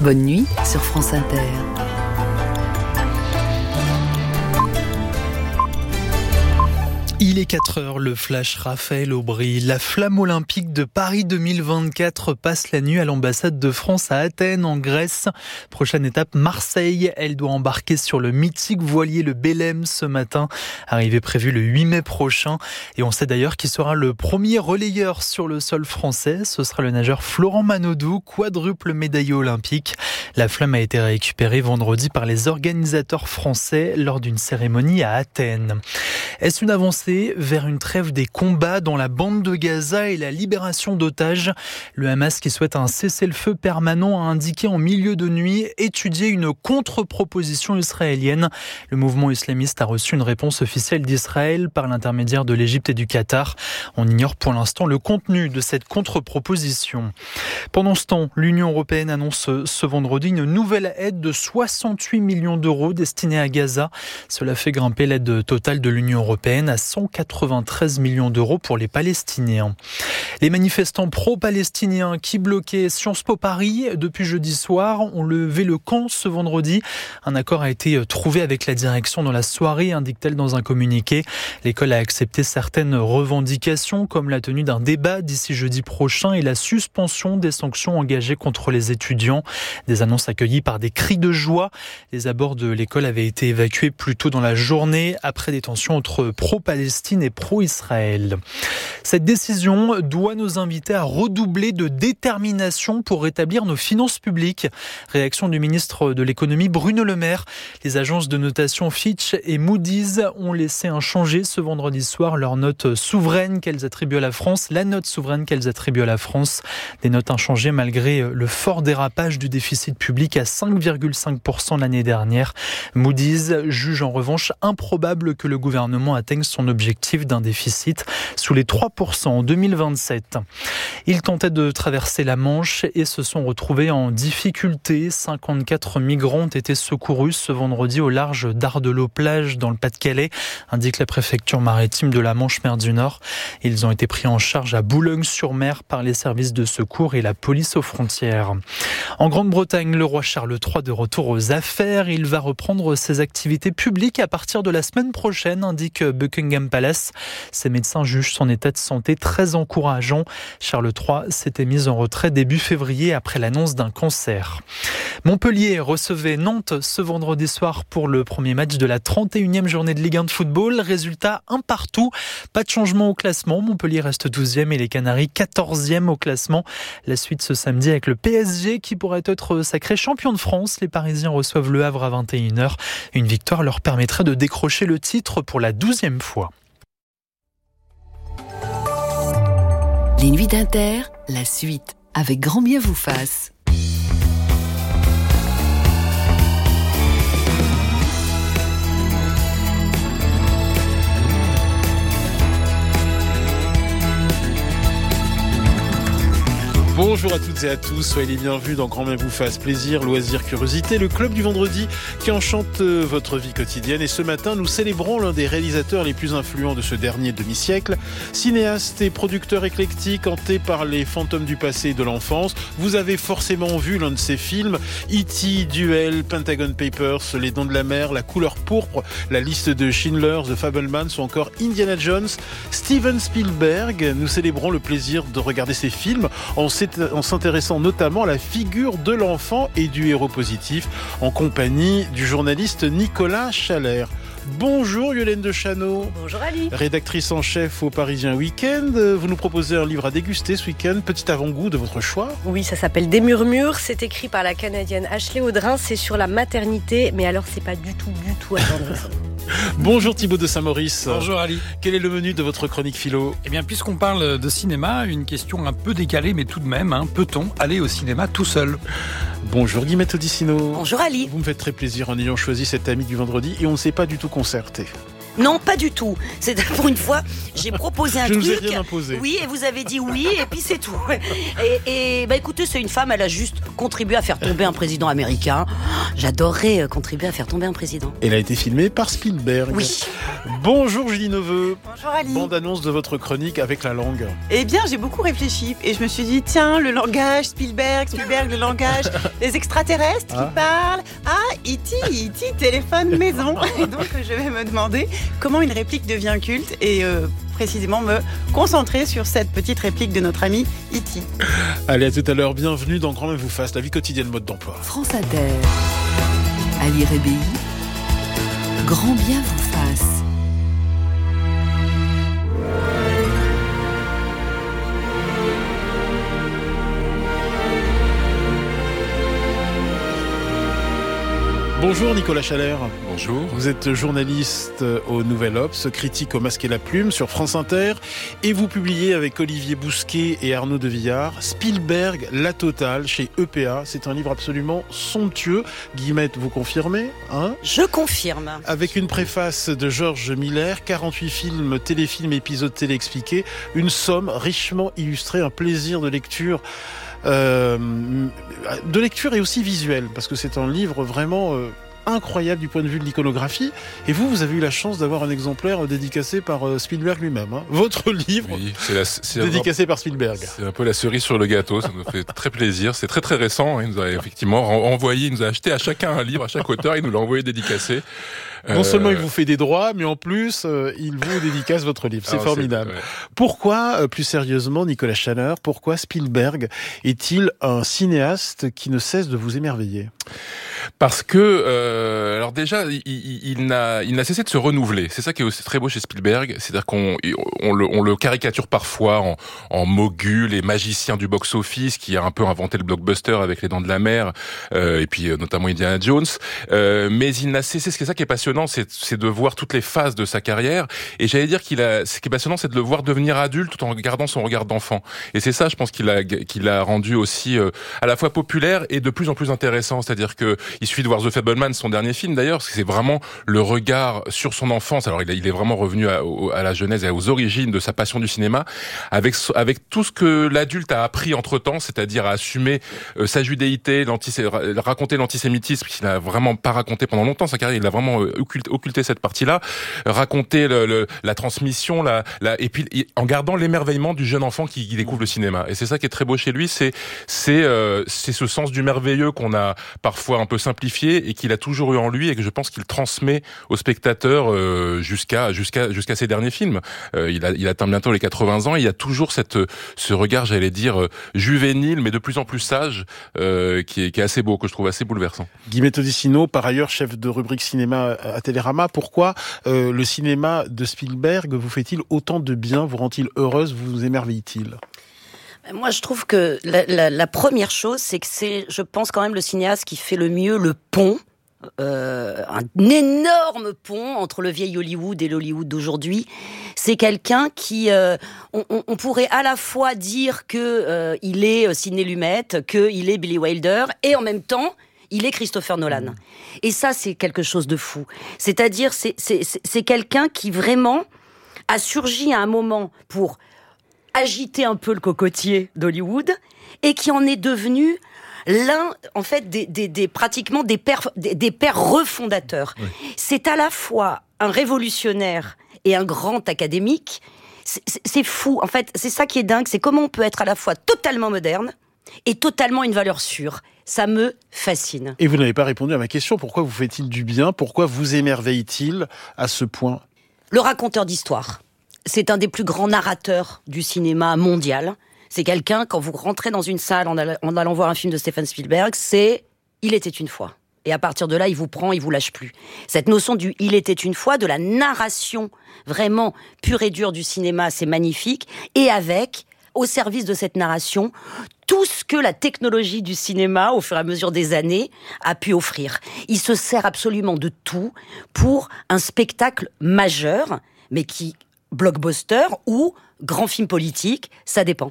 Bonne nuit sur France Inter. Il est 4h, le flash Raphaël Aubry. La flamme olympique de Paris 2024 passe la nuit à l'ambassade de France à Athènes, en Grèce. Prochaine étape, Marseille. Elle doit embarquer sur le mythique voilier le Belém ce matin. Arrivée prévue le 8 mai prochain. Et on sait d'ailleurs qu'il sera le premier relayeur sur le sol français. Ce sera le nageur Florent Manodou, quadruple médaillé olympique. La flamme a été récupérée vendredi par les organisateurs français lors d'une cérémonie à Athènes. Est-ce une avancée vers une trêve des combats dans la bande de Gaza et la libération d'otages? Le Hamas, qui souhaite un cessez-le-feu permanent, a indiqué en milieu de nuit étudier une contre-proposition israélienne. Le mouvement islamiste a reçu une réponse officielle d'Israël par l'intermédiaire de l'Égypte et du Qatar. On ignore pour l'instant le contenu de cette contre-proposition. Pendant ce temps, l'Union européenne annonce ce vendredi une nouvelle aide de 68 millions d'euros destinée à Gaza. Cela fait grimper l'aide totale de l'Union européenne à 193 millions d'euros pour les Palestiniens. Les manifestants pro-palestiniens qui bloquaient Sciences Po Paris depuis jeudi soir ont levé le camp ce vendredi. Un accord a été trouvé avec la direction dans la soirée, indique-t-elle dans un communiqué. L'école a accepté certaines revendications comme la tenue d'un débat d'ici jeudi prochain et la suspension des sanctions engagées contre les étudiants. Des annonces accueillies par des cris de joie. Les abords de l'école avaient été évacués plus tôt dans la journée après des tensions entre pro-Palestine et pro-Israël. Cette décision doit nous inviter à redoubler de détermination pour rétablir nos finances publiques. Réaction du ministre de l'économie Bruno Le Maire. Les agences de notation Fitch et Moody's ont laissé inchangée ce vendredi soir leur note souveraine qu'elles attribuent à la France, la note souveraine qu'elles attribuent à la France. Des notes inchangées malgré le fort dérapage du déficit public à 5,5% l'année dernière. Moody's juge en revanche improbable que le gouvernement atteigne son objectif d'un déficit sous les 3% en 2027. Ils tentaient de traverser la Manche et se sont retrouvés en difficulté. 54 migrants ont été secourus ce vendredi au large d'Ardelot-Plage dans le Pas-de-Calais, indique la préfecture maritime de la Manche-Mer du Nord. Ils ont été pris en charge à Boulogne-sur-Mer par les services de secours et la police aux frontières. En Grande-Bretagne, le roi Charles III de retour aux affaires. Il va reprendre ses activités publiques à partir de la semaine prochaine, indique Buckingham Palace. Ses médecins jugent son état de santé très encourageant. Charles III s'était mis en retrait début février après l'annonce d'un cancer. Montpellier recevait Nantes ce vendredi soir pour le premier match de la 31e journée de Ligue 1 de football. Résultat 1-1. Pas de changement au classement. Montpellier reste 12e et les Canaries 14e au classement. La suite ce samedi avec le PSG qui pourrait être sacré champion de France. Les Parisiens reçoivent Le Havre à 21h. Une victoire leur permettrait de décrocher le titre pour la 12e fois. Les nuits d'Inter, la suite, avec grand bien vous fasse. Bonjour à toutes et à tous, soyez les bienvenus dans Grand Bien vous fasse. Plaisir, loisir, curiosité, le club du vendredi qui enchante votre vie quotidienne. Et ce matin, nous célébrons l'un des réalisateurs les plus influents de ce dernier demi-siècle. Cinéaste et producteur éclectique, hanté par les fantômes du passé et de l'enfance. Vous avez forcément vu l'un de ses films, E.T., Duel, Pentagon Papers, Les Dents de la Mer, La Couleur Pourpre, La Liste de Schindler, The Fabelmans ou encore Indiana Jones. Steven Spielberg, nous célébrons le plaisir de regarder ses films en s'intéressant notamment à la figure de l'enfant et du héros positif, en compagnie du journaliste Nicolas Chalère. Bonjour Yolène de Chano. Bonjour Ali. Rédactrice en chef au Parisien Week-end. Vous nous proposez un livre à déguster ce week-end. Petit avant-goût de votre choix. Oui, ça s'appelle Des murmures. C'est écrit par la Canadienne Ashley Audrin. C'est sur la maternité. Mais alors, c'est pas du tout attendrissant. Bonjour Thibaut de Saint-Maurice. Bonjour Ali. Quel est le menu de votre chronique philo ? Eh bien, puisqu'on parle de cinéma, une question un peu décalée, mais tout de même, peut-on aller au cinéma tout seul ? Bonjour Guillemette Odissino. Bonjour Ali. Vous me faites très plaisir en ayant choisi cet ami du vendredi et on ne s'est pas du tout concerté. Non, pas du tout. C'est pour une fois, j'ai proposé un truc. Je truc. vous ai rien imposé. Oui, et vous avez dit oui, et puis c'est tout. Et écoutez, c'est une femme, elle a juste contribué à faire tomber un président américain. J'adorerais contribuer à faire tomber un président. Elle a été filmée par Spielberg. Oui. Bonjour Julie Neveu. Bonjour Ali. Bande-annonce de votre chronique avec la langue. Eh bien, j'ai beaucoup réfléchi et je me suis dit, tiens, le langage, Spielberg, le langage, les extraterrestres qui parlent. Ah, E.T., téléphone maison. Et donc, je vais me demander comment une réplique devient culte et précisément me concentrer sur cette petite réplique de notre ami E.T. Allez, à tout à l'heure. Bienvenue dans Grand Bien vous fasse, la vie quotidienne mode d'emploi. France Inter. Ali Rébéi. Grand Bien vous fasse. Bonjour Nicolas Chalère. Bonjour. Vous êtes journaliste au Nouvel Obs, critique au Masque et la Plume sur France Inter et vous publiez avec Olivier Bousquet et Arnaud de Villard Spielberg, la totale chez EPA. C'est un livre absolument somptueux. Guillemette, vous confirmez, hein ? Je confirme. Avec une préface de Georges Miller, 48 films, téléfilms, épisodes télé expliqués, une somme richement illustrée, un plaisir de lecture et aussi visuel, parce que c'est un livre vraiment incroyable du point de vue de l'iconographie. Et vous avez eu la chance d'avoir un exemplaire dédicacé par Spielberg lui-même. Hein. Votre livre, oui, c'est dédicacé par Spielberg. C'est un peu la cerise sur le gâteau, ça nous fait très plaisir. C'est très très récent, il nous a effectivement envoyé, il nous a acheté à chacun un livre, à chaque auteur, il nous l'a envoyé dédicacé. Non seulement il vous fait des droits, mais en plus, il vous dédicace votre livre. C'est formidable. Ouais. Pourquoi, plus sérieusement, Nicolas Chaleur, pourquoi Spielberg est-il un cinéaste qui ne cesse de vous émerveiller ? Parce que, alors déjà, il n'a cessé de se renouveler. C'est ça qui est aussi très beau chez Spielberg, c'est-à-dire qu'on le caricature parfois en mogul et magicien du box-office qui a un peu inventé le blockbuster avec Les Dents de la Mer, et puis notamment Indiana Jones. Mais il n'a cessé. C'est ça qui est passionnant, c'est de voir toutes les phases de sa carrière. Et j'allais dire ce qui est passionnant, c'est de le voir devenir adulte tout en gardant son regard d'enfant. Et c'est ça, je pense, qu'il a rendu aussi à la fois populaire et de plus en plus intéressant. C'est-à-dire que il suffit de voir The Fabelmans, son dernier film d'ailleurs, parce que c'est vraiment le regard sur son enfance. Alors il est vraiment revenu à la genèse et aux origines de sa passion du cinéma, avec tout ce que l'adulte a appris entre-temps, c'est-à-dire à assumer sa judéité, raconter l'antisémitisme, qu'il n'a vraiment pas raconté pendant longtemps sa carrière, il a vraiment occulté cette partie-là, raconter la transmission, et puis en gardant l'émerveillement du jeune enfant qui découvre le cinéma. Et c'est ça qui est très beau chez lui, c'est ce sens du merveilleux qu'on a parfois un peu simplifié et qu'il a toujours eu en lui et que je pense qu'il transmet aux spectateurs jusqu'à ses derniers films. Il atteint bientôt les 80 ans et il y a toujours ce regard, j'allais dire, juvénile mais de plus en plus sage qui est assez beau, que je trouve assez bouleversant. Guillemette Odissino, par ailleurs chef de rubrique cinéma à Télérama, pourquoi le cinéma de Spielberg vous fait-il autant de bien, vous rend-il heureuse, vous émerveille-t-il ? Moi, je trouve que la première chose, c'est que c'est, je pense quand même, le cinéaste qui fait le mieux le pont, un énorme pont entre le vieil Hollywood et l'Hollywood d'aujourd'hui. C'est quelqu'un qui, on pourrait à la fois dire que il est Sidney Lumet, qu'il est Billy Wilder, et en même temps, il est Christopher Nolan. Et ça, c'est quelque chose de fou. C'est-à-dire, c'est quelqu'un qui vraiment a surgi à un moment pour agiter un peu le cocotier d'Hollywood et qui en est devenu l'un, en fait, pratiquement des pères refondateurs. Oui. C'est à la fois un révolutionnaire et un grand académique. C'est fou. En fait, c'est ça qui est dingue. C'est comment on peut être à la fois totalement moderne et totalement une valeur sûre. Ça me fascine. Et vous n'avez pas répondu à ma question. Pourquoi vous fait-il du bien ? Pourquoi vous émerveille-t-il à ce point ? Le raconteur d'histoire. C'est un des plus grands narrateurs du cinéma mondial. C'est quelqu'un, quand vous rentrez dans une salle en allant voir un film de Steven Spielberg, c'est « Il était une fois ». Et à partir de là, il vous prend, il vous lâche plus. Cette notion du « il était une fois », de la narration vraiment pure et dure du cinéma, c'est magnifique. Et avec, au service de cette narration, tout ce que la technologie du cinéma, au fur et à mesure des années, a pu offrir. Il se sert absolument de tout pour un spectacle majeur, mais qui... blockbuster ou grand film politique, ça dépend.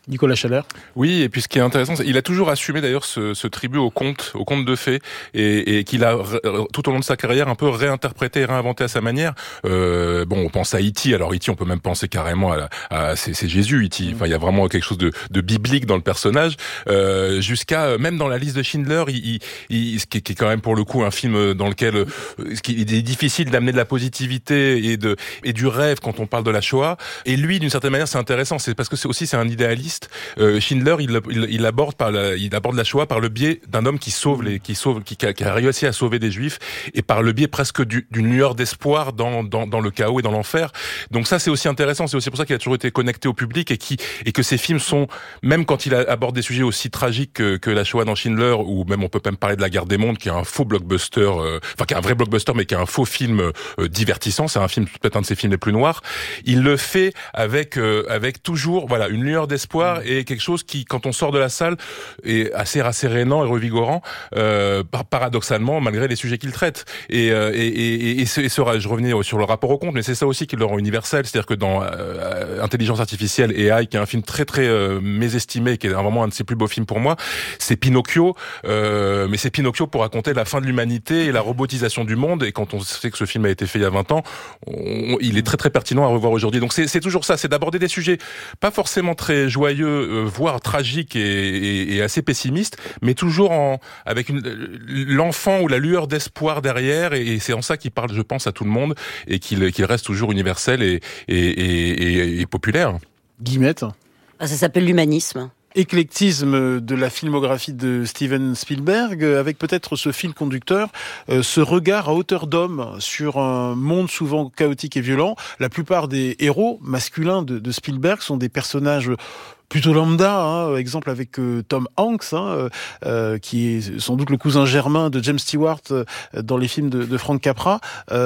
Nicolas Chaler. Oui, et puis ce qui est intéressant, il a toujours assumé d'ailleurs ce tribut au conte de fées, et qu'il a tout au long de sa carrière un peu réinterprété et réinventé à sa manière. On pense à E.T. Alors E.T. on peut même penser carrément c'est Jésus, E.T. Enfin, il y a vraiment quelque chose de biblique dans le personnage. Jusqu'à même dans la liste de Schindler, ce qui est quand même pour le coup un film dans lequel il est difficile d'amener de la positivité et du rêve quand on parle de la Shoah. Et lui, d'une certaine manière, c'est intéressant, c'est parce que c'est un idéaliste. Schindler, il aborde la Shoah par le biais d'un homme qui a réussi à sauver des Juifs, et par le biais presque d'une lueur d'espoir dans le chaos et dans l'enfer. Donc ça, c'est aussi intéressant. C'est aussi pour ça qu'il a toujours été connecté au public, et que ses films sont, même quand il aborde des sujets aussi tragiques que la Shoah dans Schindler, ou même on peut même parler de La Guerre des mondes, qui est un faux blockbuster, qui est un vrai blockbuster, mais qui est un faux film divertissant. C'est un film, peut-être un de ses films les plus noirs. Il le fait avec toujours, une lueur d'espoir, et quelque chose qui, quand on sort de la salle, est assez rassérénant et revigorant, paradoxalement, malgré les sujets qu'il traite. Je revenais sur le rapport au conte, mais c'est ça aussi qui le rend universel. C'est-à-dire que dans Intelligence artificielle et AI, qui est un film très très mésestimé, qui est vraiment un de ses plus beaux films pour moi, c'est Pinocchio. Mais c'est Pinocchio pour raconter la fin de l'humanité et la robotisation du monde. Et quand on sait que ce film a été fait il y a 20 ans, il est très très pertinent à revoir aujourd'hui. Donc c'est toujours ça, c'est d'aborder des sujets pas forcément très joyeux, voire tragique et assez pessimiste, mais toujours avec l'enfant ou la lueur d'espoir derrière, et c'est en ça qu'il parle, je pense, à tout le monde, et qu'il reste toujours universel et populaire. Guillemette. Ça s'appelle l'humanisme. Éclectisme de la filmographie de Steven Spielberg, avec peut-être ce fil conducteur, ce regard à hauteur d'homme sur un monde souvent chaotique et violent. La plupart des héros masculins de Spielberg sont des personnages plutôt lambda, exemple avec Tom Hanks, qui est sans doute le cousin germain de James Stewart dans les films de Frank Capra.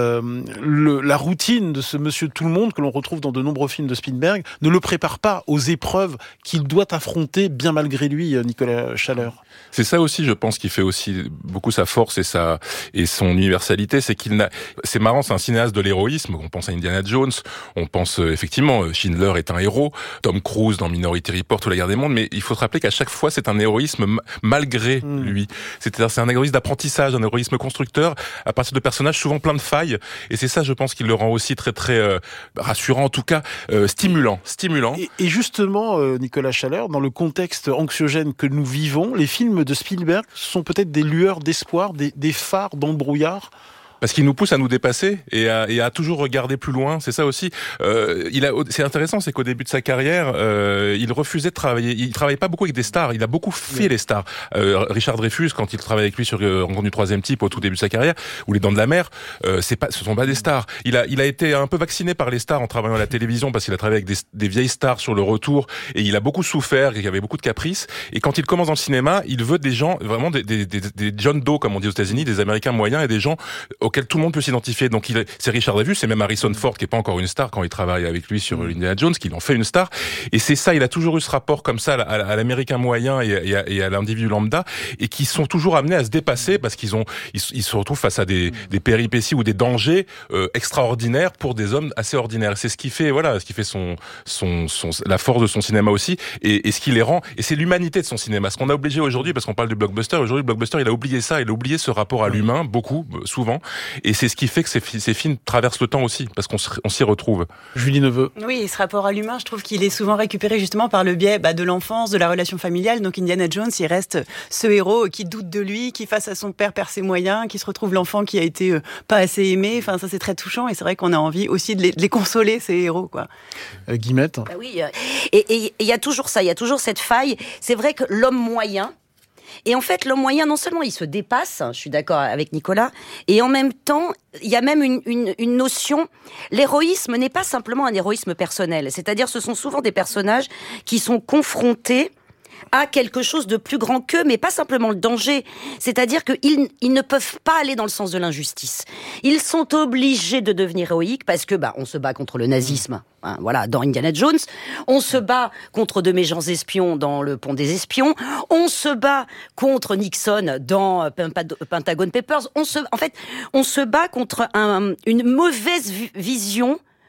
La routine de ce monsieur tout le monde que l'on retrouve dans de nombreux films de Spielberg ne le prépare pas aux épreuves qu'il doit affronter bien malgré lui, Nicolas Chaler. C'est ça aussi, je pense, qui fait aussi beaucoup sa force et son universalité, c'est marrant, c'est un cinéaste de l'héroïsme. On pense à Indiana Jones, on pense effectivement, Schindler est un héros, Tom Cruise dans Minority Report ou La Guerre des mondes, mais il faut se rappeler qu'à chaque fois c'est un héroïsme malgré lui. C'est-à-dire c'est un héroïsme d'apprentissage, un héroïsme constructeur à partir de personnages souvent pleins de failles, et c'est ça, je pense, qui le rend aussi très très rassurant, en tout cas stimulant. Et justement, Nicolas Chaler, dans le contexte anxiogène que nous vivons, les films de Spielberg sont peut-être des lueurs d'espoir, des phares dans le brouillard. Parce qu'il nous pousse à nous dépasser et à toujours regarder plus loin. C'est ça aussi. C'est intéressant, c'est qu'au début de sa carrière, il refusait de travailler. Il travaillait pas beaucoup avec des stars. Il a beaucoup fait les stars. Richard Dreyfuss, quand il travaille avec lui sur Rencontre du troisième type au tout début de sa carrière, ou Les Dents de la Mer, ce sont pas des stars. Il a été un peu vacciné par les stars en travaillant à la télévision, parce qu'il a travaillé avec des vieilles stars sur le retour, et il a beaucoup souffert, et il avait beaucoup de caprices. Et quand il commence dans le cinéma, il veut des gens, vraiment des John Doe, comme on dit aux États-Unis, des Américains moyens, et des gens auquel tout le monde peut s'identifier. Donc c'est Richard Dreyfuss, c'est même Harrison Ford qui est pas encore une star quand il travaille avec lui sur Indiana Jones, qui en fait une star. Et c'est ça, il a toujours eu ce rapport comme ça à l'américain moyen et à l'individu lambda, et qui sont toujours amenés à se dépasser parce qu'ils se retrouvent face à des péripéties ou des dangers extraordinaires pour des hommes assez ordinaires. C'est ce qui fait la force de son cinéma aussi, et ce qui les rend, et c'est l'humanité de son cinéma. Ce qu'on a obligé aujourd'hui, parce qu'on parle du blockbuster, aujourd'hui le blockbuster, il a oublié ça, il a oublié ce rapport à l'humain, beaucoup, souvent, et c'est ce qui fait que ces films traversent le temps aussi, parce qu'on s'y retrouve. Julie Neveu. Oui, ce rapport à l'humain, je trouve qu'il est souvent récupéré justement par le biais de l'enfance, de la relation familiale. Donc Indiana Jones, il reste ce héros qui doute de lui, qui face à son père perd ses moyens, qui se retrouve l'enfant qui a été pas assez aimé. Enfin, ça c'est très touchant, et c'est vrai qu'on a envie aussi de les consoler, ces héros, quoi. Guillemette. Bah oui, et il y a toujours ça, il y a toujours cette faille. C'est vrai que l'homme moyen, et en fait, l'homme moyen, non seulement il se dépasse, je suis d'accord avec Nicolas, et en même temps, il y a même une notion, l'héroïsme n'est pas simplement un héroïsme personnel, c'est-à-dire ce sont souvent des personnages qui sont confrontés à quelque chose de plus grand qu'eux, mais pas simplement le danger. C'est-à-dire qu'ils ne peuvent pas aller dans le sens de l'injustice. Ils sont obligés de devenir héroïques parce que, on se bat contre le nazisme, dans Indiana Jones. On se bat contre de méchants espions dans Le Pont des Espions. On se bat contre Nixon dans Pentagon Papers. On se bat contre une mauvaise vision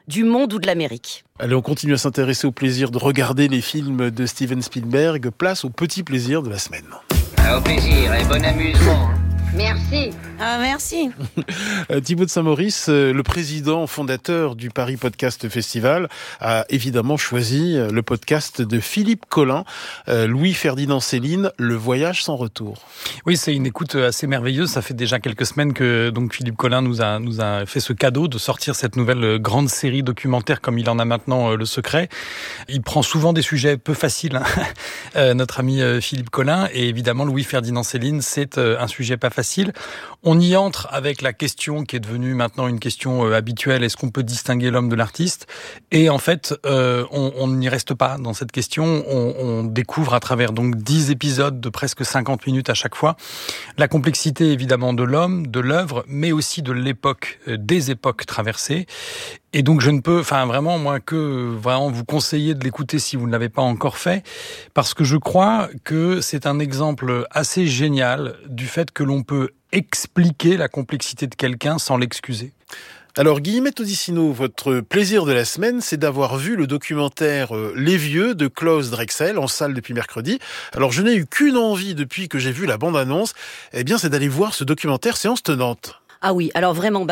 du monde ou de l'Amérique. Allez, on continue à s'intéresser au plaisir de regarder les films de Steven Spielberg. Place au petit plaisir de la semaine. Au plaisir et bon amusement. Merci. Ah, merci. Thibaut de Saint-Maurice, le président fondateur du Paris Podcast Festival, a évidemment choisi le podcast de Philippe Collin, Louis-Ferdinand Céline, Le Voyage sans retour. Oui, c'est une écoute assez merveilleuse. Ça fait déjà quelques semaines que donc Philippe Collin nous a fait ce cadeau de sortir cette nouvelle grande série documentaire comme il en a maintenant le secret. Il prend souvent des sujets peu faciles, notre ami Philippe Collin, et évidemment Louis-Ferdinand Céline, c'est un sujet pas facile. On y entre avec la question qui est devenue maintenant une question habituelle, est-ce qu'on peut distinguer l'homme de l'artiste ? Et en fait, on n'y reste pas dans cette question, on découvre à travers donc 10 épisodes de presque 50 minutes à chaque fois, la complexité évidemment de l'homme, de l'œuvre, mais aussi de l'époque, des époques traversées. Et donc je ne peux, vraiment moi que vraiment vous conseiller de l'écouter si vous ne l'avez pas encore fait, parce que je crois que c'est un exemple assez génial du fait que l'on peut expliquer la complexité de quelqu'un sans l'excuser. Alors Guillemette Odissino, votre plaisir de la semaine, c'est d'avoir vu le documentaire Les Vieux de Klaus Drexel en salle depuis mercredi. Alors je n'ai eu qu'une envie depuis que j'ai vu la bande-annonce, c'est d'aller voir ce documentaire séance tenante. Ah oui, alors vraiment,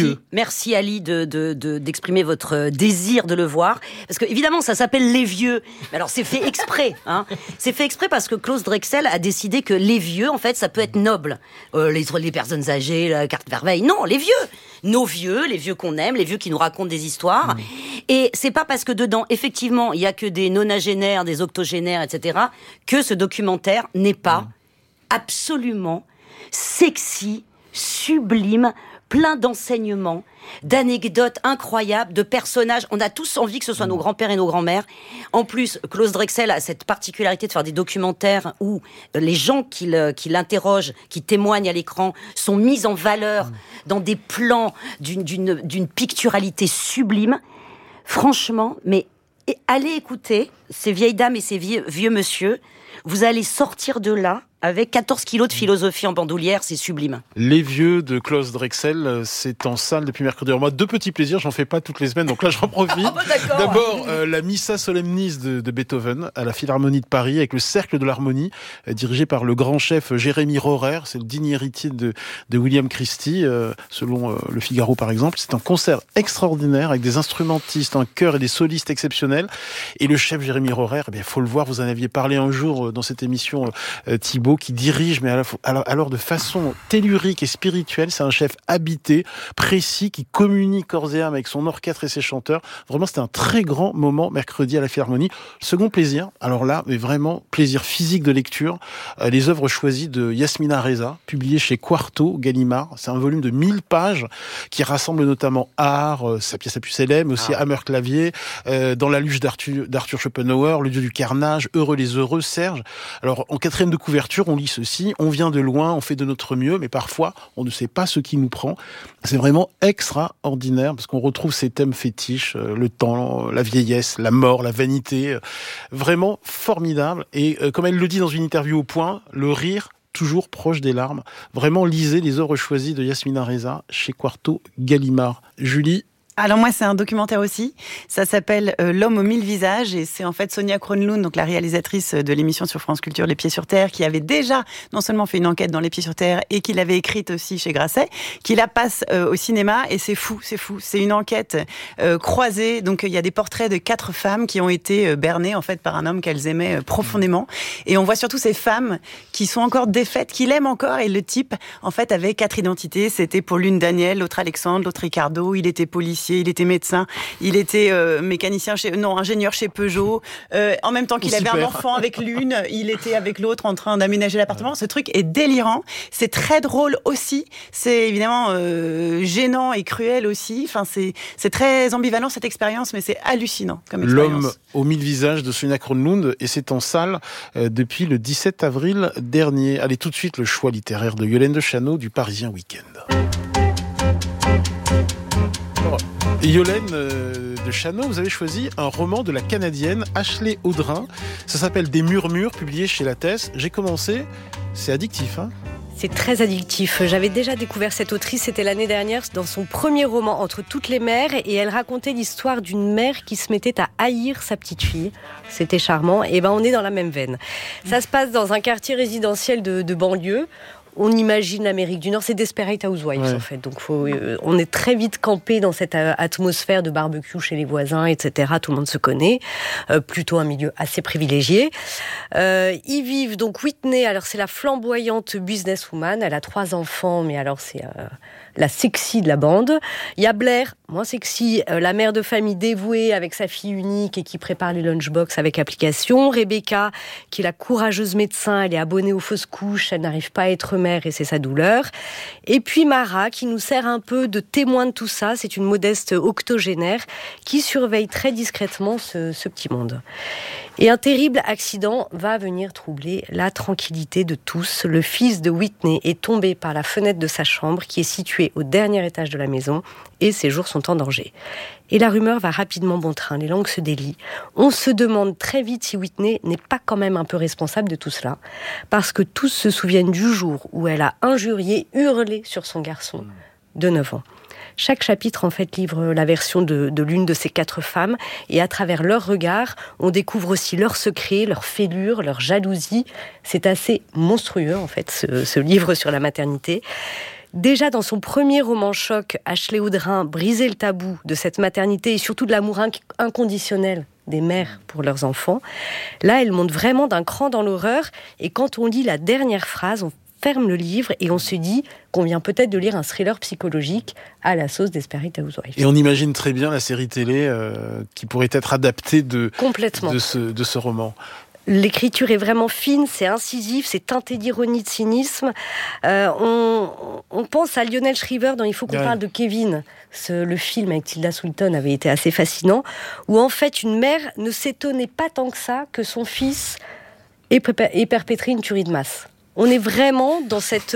merci Ali d'exprimer votre désir de le voir, parce que évidemment ça s'appelle Les Vieux. Mais alors c'est fait exprès, C'est fait exprès parce que Klaus Drexel a décidé que les vieux, en fait, ça peut être noble. Les personnes âgées, la carte vermeille, non, les vieux, nos vieux, les vieux qu'on aime, les vieux qui nous racontent des histoires. Et c'est pas parce que dedans, effectivement, il y a que des nonagénaires, des octogénaires, etc., que ce documentaire n'est pas absolument sexy, sublime, plein d'enseignements, d'anecdotes incroyables, de personnages. On a tous envie que ce soit nos grands-pères et nos grands-mères. En plus, Klaus Drexel a cette particularité de faire des documentaires où les gens qui l'interrogent, qui témoignent à l'écran, sont mis en valeur dans des plans d'une picturalité sublime. Franchement, mais allez écouter ces vieilles dames et ces vieux monsieur. Vous allez sortir de là avec 14 kilos de philosophie en bandoulière, c'est sublime. Les Vieux de Klaus Drexel, c'est en salle depuis mercredi. Alors moi, 2 petits plaisirs, j'en fais pas toutes les semaines, donc là j'en profite. D'abord, la Missa Solemnis de Beethoven à la Philharmonie de Paris, avec le Cercle de l'Harmonie, dirigé par le grand chef Jérémy Rohrer. C'est le digne héritier de William Christie, selon Le Figaro par exemple. C'est un concert extraordinaire avec des instrumentistes, un chœur et des solistes exceptionnels. Et le chef Jérémy Rohrer, il faut le voir, vous en aviez parlé un jour dans cette émission, Thibaut, qui dirige, mais alors de façon tellurique et spirituelle. C'est un chef habité, précis, qui communique corps et âme avec son orchestre et ses chanteurs. Vraiment, c'était un très grand moment mercredi à la Philharmonie. Second plaisir, alors là, mais vraiment plaisir physique de lecture, les œuvres choisies de Yasmina Reza, publiées chez Quarto Gallimard. C'est un volume de 1000 pages qui rassemble notamment art, sa pièce la plus célèbre, mais aussi Hammer Clavier, Dans la luge d'Arthur Schopenhauer, Le Dieu du carnage, Heureux les heureux, Serge. Alors, en 4e de couverture, on lit ceci: on vient de loin, on fait de notre mieux, mais parfois on ne sait pas ce qui nous prend. C'est vraiment extraordinaire parce qu'on retrouve ces thèmes fétiches, le temps, la vieillesse, la mort, la vanité, vraiment formidable. Et comme elle le dit dans une interview au Point, le rire toujours proche des larmes. Vraiment, lisez les œuvres choisies de Yasmina Reza chez Quarto Gallimard. Julie? Alors moi, c'est un documentaire aussi. Ça s'appelle L'homme aux 1000 visages, et c'est en fait Sonia Kronlund, donc la réalisatrice de l'émission sur France Culture Les Pieds sur Terre, qui avait déjà non seulement fait une enquête dans Les Pieds sur Terre et qui l'avait écrite aussi chez Grasset, qui la passe au cinéma, et c'est fou. C'est une enquête croisée. Donc il y a des portraits de 4 femmes qui ont été bernées en fait par un homme qu'elles aimaient profondément, et on voit surtout ces femmes qui sont encore défaites, qui l'aiment encore. Et le type en fait avait 4 identités. C'était pour l'une Daniel, l'autre Alexandre, l'autre Ricardo. Il était policier, il était médecin, il était ingénieur chez Peugeot. En même temps qu'il avait un enfant avec l'une, il était avec l'autre en train d'aménager l'appartement. Ce truc est délirant. C'est très drôle aussi. C'est évidemment gênant et cruel aussi. Enfin, c'est très ambivalent cette expérience, mais c'est hallucinant comme expérience. L'homme aux 1000 visages de Sonia Kronlund, et c'est en salle depuis le 17 avril dernier. Allez, tout de suite, le choix littéraire de Yolène de Chano du Parisien Week-end. Yolène de Chano, vous avez choisi un roman de la Canadienne Ashley Audrin. Ça s'appelle Des murmures, publié chez Lattès. J'ai commencé, c'est addictif, hein ? C'est très addictif. J'avais déjà découvert cette autrice, c'était l'année dernière, dans son premier roman, Entre toutes les mères, et elle racontait l'histoire d'une mère qui se mettait à haïr sa petite fille. C'était charmant. Et on est dans la même veine. Ça se passe dans un quartier résidentiel de banlieue. On imagine l'Amérique du Nord, c'est Desperate Housewives en fait. Donc on est très vite campé dans cette atmosphère de barbecue chez les voisins, etc. Tout le monde se connaît. Plutôt un milieu assez privilégié. Ils vivent donc Whitney. Alors c'est la flamboyante businesswoman. Elle a 3 enfants, mais alors c'est la sexy de la bande. Il y a Blair, moins sexy, la mère de famille dévouée avec sa fille unique et qui prépare les lunchbox avec application. Rebecca, qui est la courageuse médecin, elle est abonnée aux fausses couches, elle n'arrive pas à être mère et c'est sa douleur. Et puis Mara, qui nous sert un peu de témoin de tout ça, c'est une modeste octogénaire qui surveille très discrètement ce petit monde. Et un terrible accident va venir troubler la tranquillité de tous. Le fils de Whitney est tombé par la fenêtre de sa chambre, qui est située au dernier étage de la maison, et ses jours sont en danger. Et la rumeur va rapidement bon train, les langues se délient. On se demande très vite si Whitney n'est pas quand même un peu responsable de tout cela, parce que tous se souviennent du jour où elle a injurié, hurlé sur son garçon de 9 ans. Chaque chapitre, en fait, livre la version de l'une de ces 4 femmes. Et à travers leurs regards, on découvre aussi leurs secrets, leurs fêlures, leurs jalousies. C'est assez monstrueux, en fait, ce livre sur la maternité. Déjà, dans son premier roman choc, Ashley Audrin brisait le tabou de cette maternité et surtout de l'amour inconditionnel des mères pour leurs enfants. Là, elle monte vraiment d'un cran dans l'horreur. Et quand on lit la dernière phrase, on ferme le livre et on se dit qu'on vient peut-être de lire un thriller psychologique à la sauce Desperate Housewives. Et on imagine très bien la série télé qui pourrait être adaptée de ce roman. L'écriture est vraiment fine, c'est incisif, c'est teinté d'ironie, de cynisme. On pense à Lionel Shriver dans Il faut qu'on parle de Kevin. Le film avec Tilda Swinton avait été assez fascinant, où en fait une mère ne s'étonnait pas tant que ça que son fils ait perpétré une tuerie de masse. On est vraiment dans cette...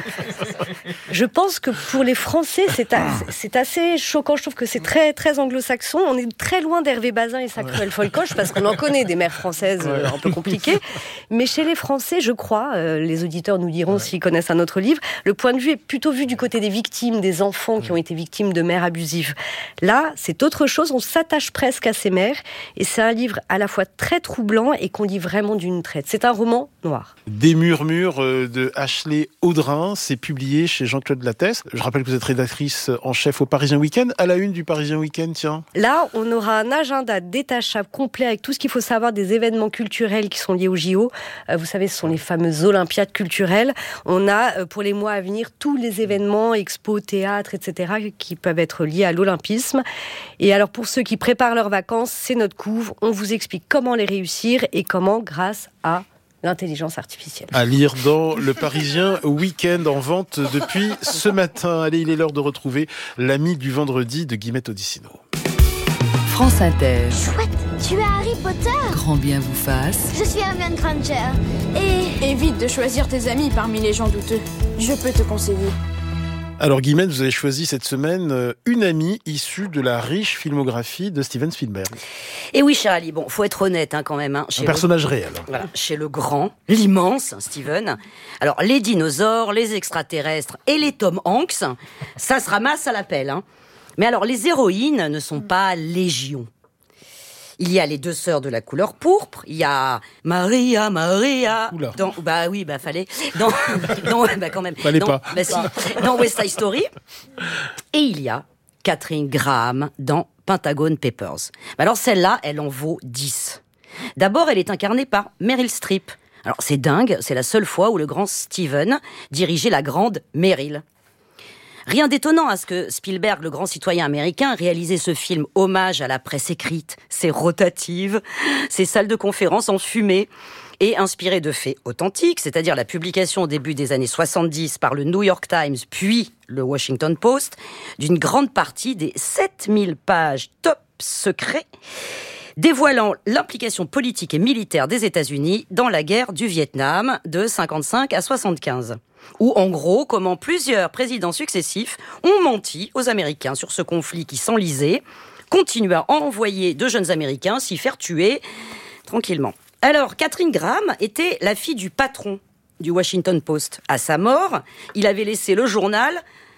Je pense que pour les Français, c'est assez choquant. Je trouve que c'est très, très anglo-saxon. On est très loin d'Hervé Bazin et sa cruelle folcoche, parce qu'on en connaît des mères françaises un peu compliquées. Mais chez les Français, je crois, les auditeurs nous diront s'ils connaissent un autre livre, le point de vue est plutôt vu du côté des victimes, des enfants qui ont été victimes de mères abusives. Là, c'est autre chose. On s'attache presque à ces mères. Et c'est un livre à la fois très troublant et qu'on lit vraiment d'une traite. C'est un roman noir. Des murmures de Ashley Audrin, c'est publié chez Jean-Claude Lattès. Je rappelle que vous êtes rédactrice en chef au Parisien Week-end. À la une du Parisien Week-end, tiens. Là, on aura un agenda détachable complet avec tout ce qu'il faut savoir des événements culturels qui sont liés au JO. Vous savez, ce sont les fameuses Olympiades culturelles. On a, pour les mois à venir, tous les événements, expos, théâtres, etc., qui peuvent être liés à l'olympisme. Et alors, pour ceux qui préparent leurs vacances, c'est notre couve. On vous explique comment les réussir et comment, grâce à l'intelligence artificielle. À lire dans Le Parisien Week-end, en vente depuis ce matin. Allez, il est l'heure de retrouver l'ami du vendredi de Guillemette Odissino. France Inter. Chouette, tu es Harry Potter. Grand bien vous fasse. Je suis Hermione Granger. Et... Évite de choisir tes amis parmi les gens douteux. Je peux te conseiller. Alors Guillemette, vous avez choisi cette semaine une amie issue de la riche filmographie de Steven Spielberg. Et oui, cher Ali, bon, faut être honnête quand même. Un personnage réel. Voilà, chez le grand, l'immense Steven. Alors, les dinosaures, les extraterrestres et les Tom Hanks, ça se ramasse à l'appel. Mais alors, les héroïnes ne sont pas légion. Il y a les 2 sœurs de la couleur pourpre. Il y a Maria. Fallait. Quand même. Fallait pas. Dans West Side Story. Et il y a Catherine Graham dans Pentagon Papers. Alors celle-là, elle en vaut 10. D'abord, elle est incarnée par Meryl Streep. Alors c'est dingue, c'est la seule fois où le grand Steven dirigeait la grande Meryl. Rien d'étonnant à ce que Spielberg, le grand citoyen américain, réalisait ce film hommage à la presse écrite, ses rotatives, ses salles de conférence en fumée, et inspiré de faits authentiques, c'est-à-dire la publication au début des années 70 par le New York Times, puis le Washington Post, d'une grande partie des 7000 pages top secrets, dévoilant l'implication politique et militaire des États-Unis dans la guerre du Vietnam de 55 à 75. Ou en gros, comment plusieurs présidents successifs ont menti aux Américains sur ce conflit qui s'enlisait, continuent à envoyer de jeunes Américains s'y faire tuer tranquillement. Alors, Catherine Graham était la fille du patron du Washington Post. À sa mort, il avait laissé le journal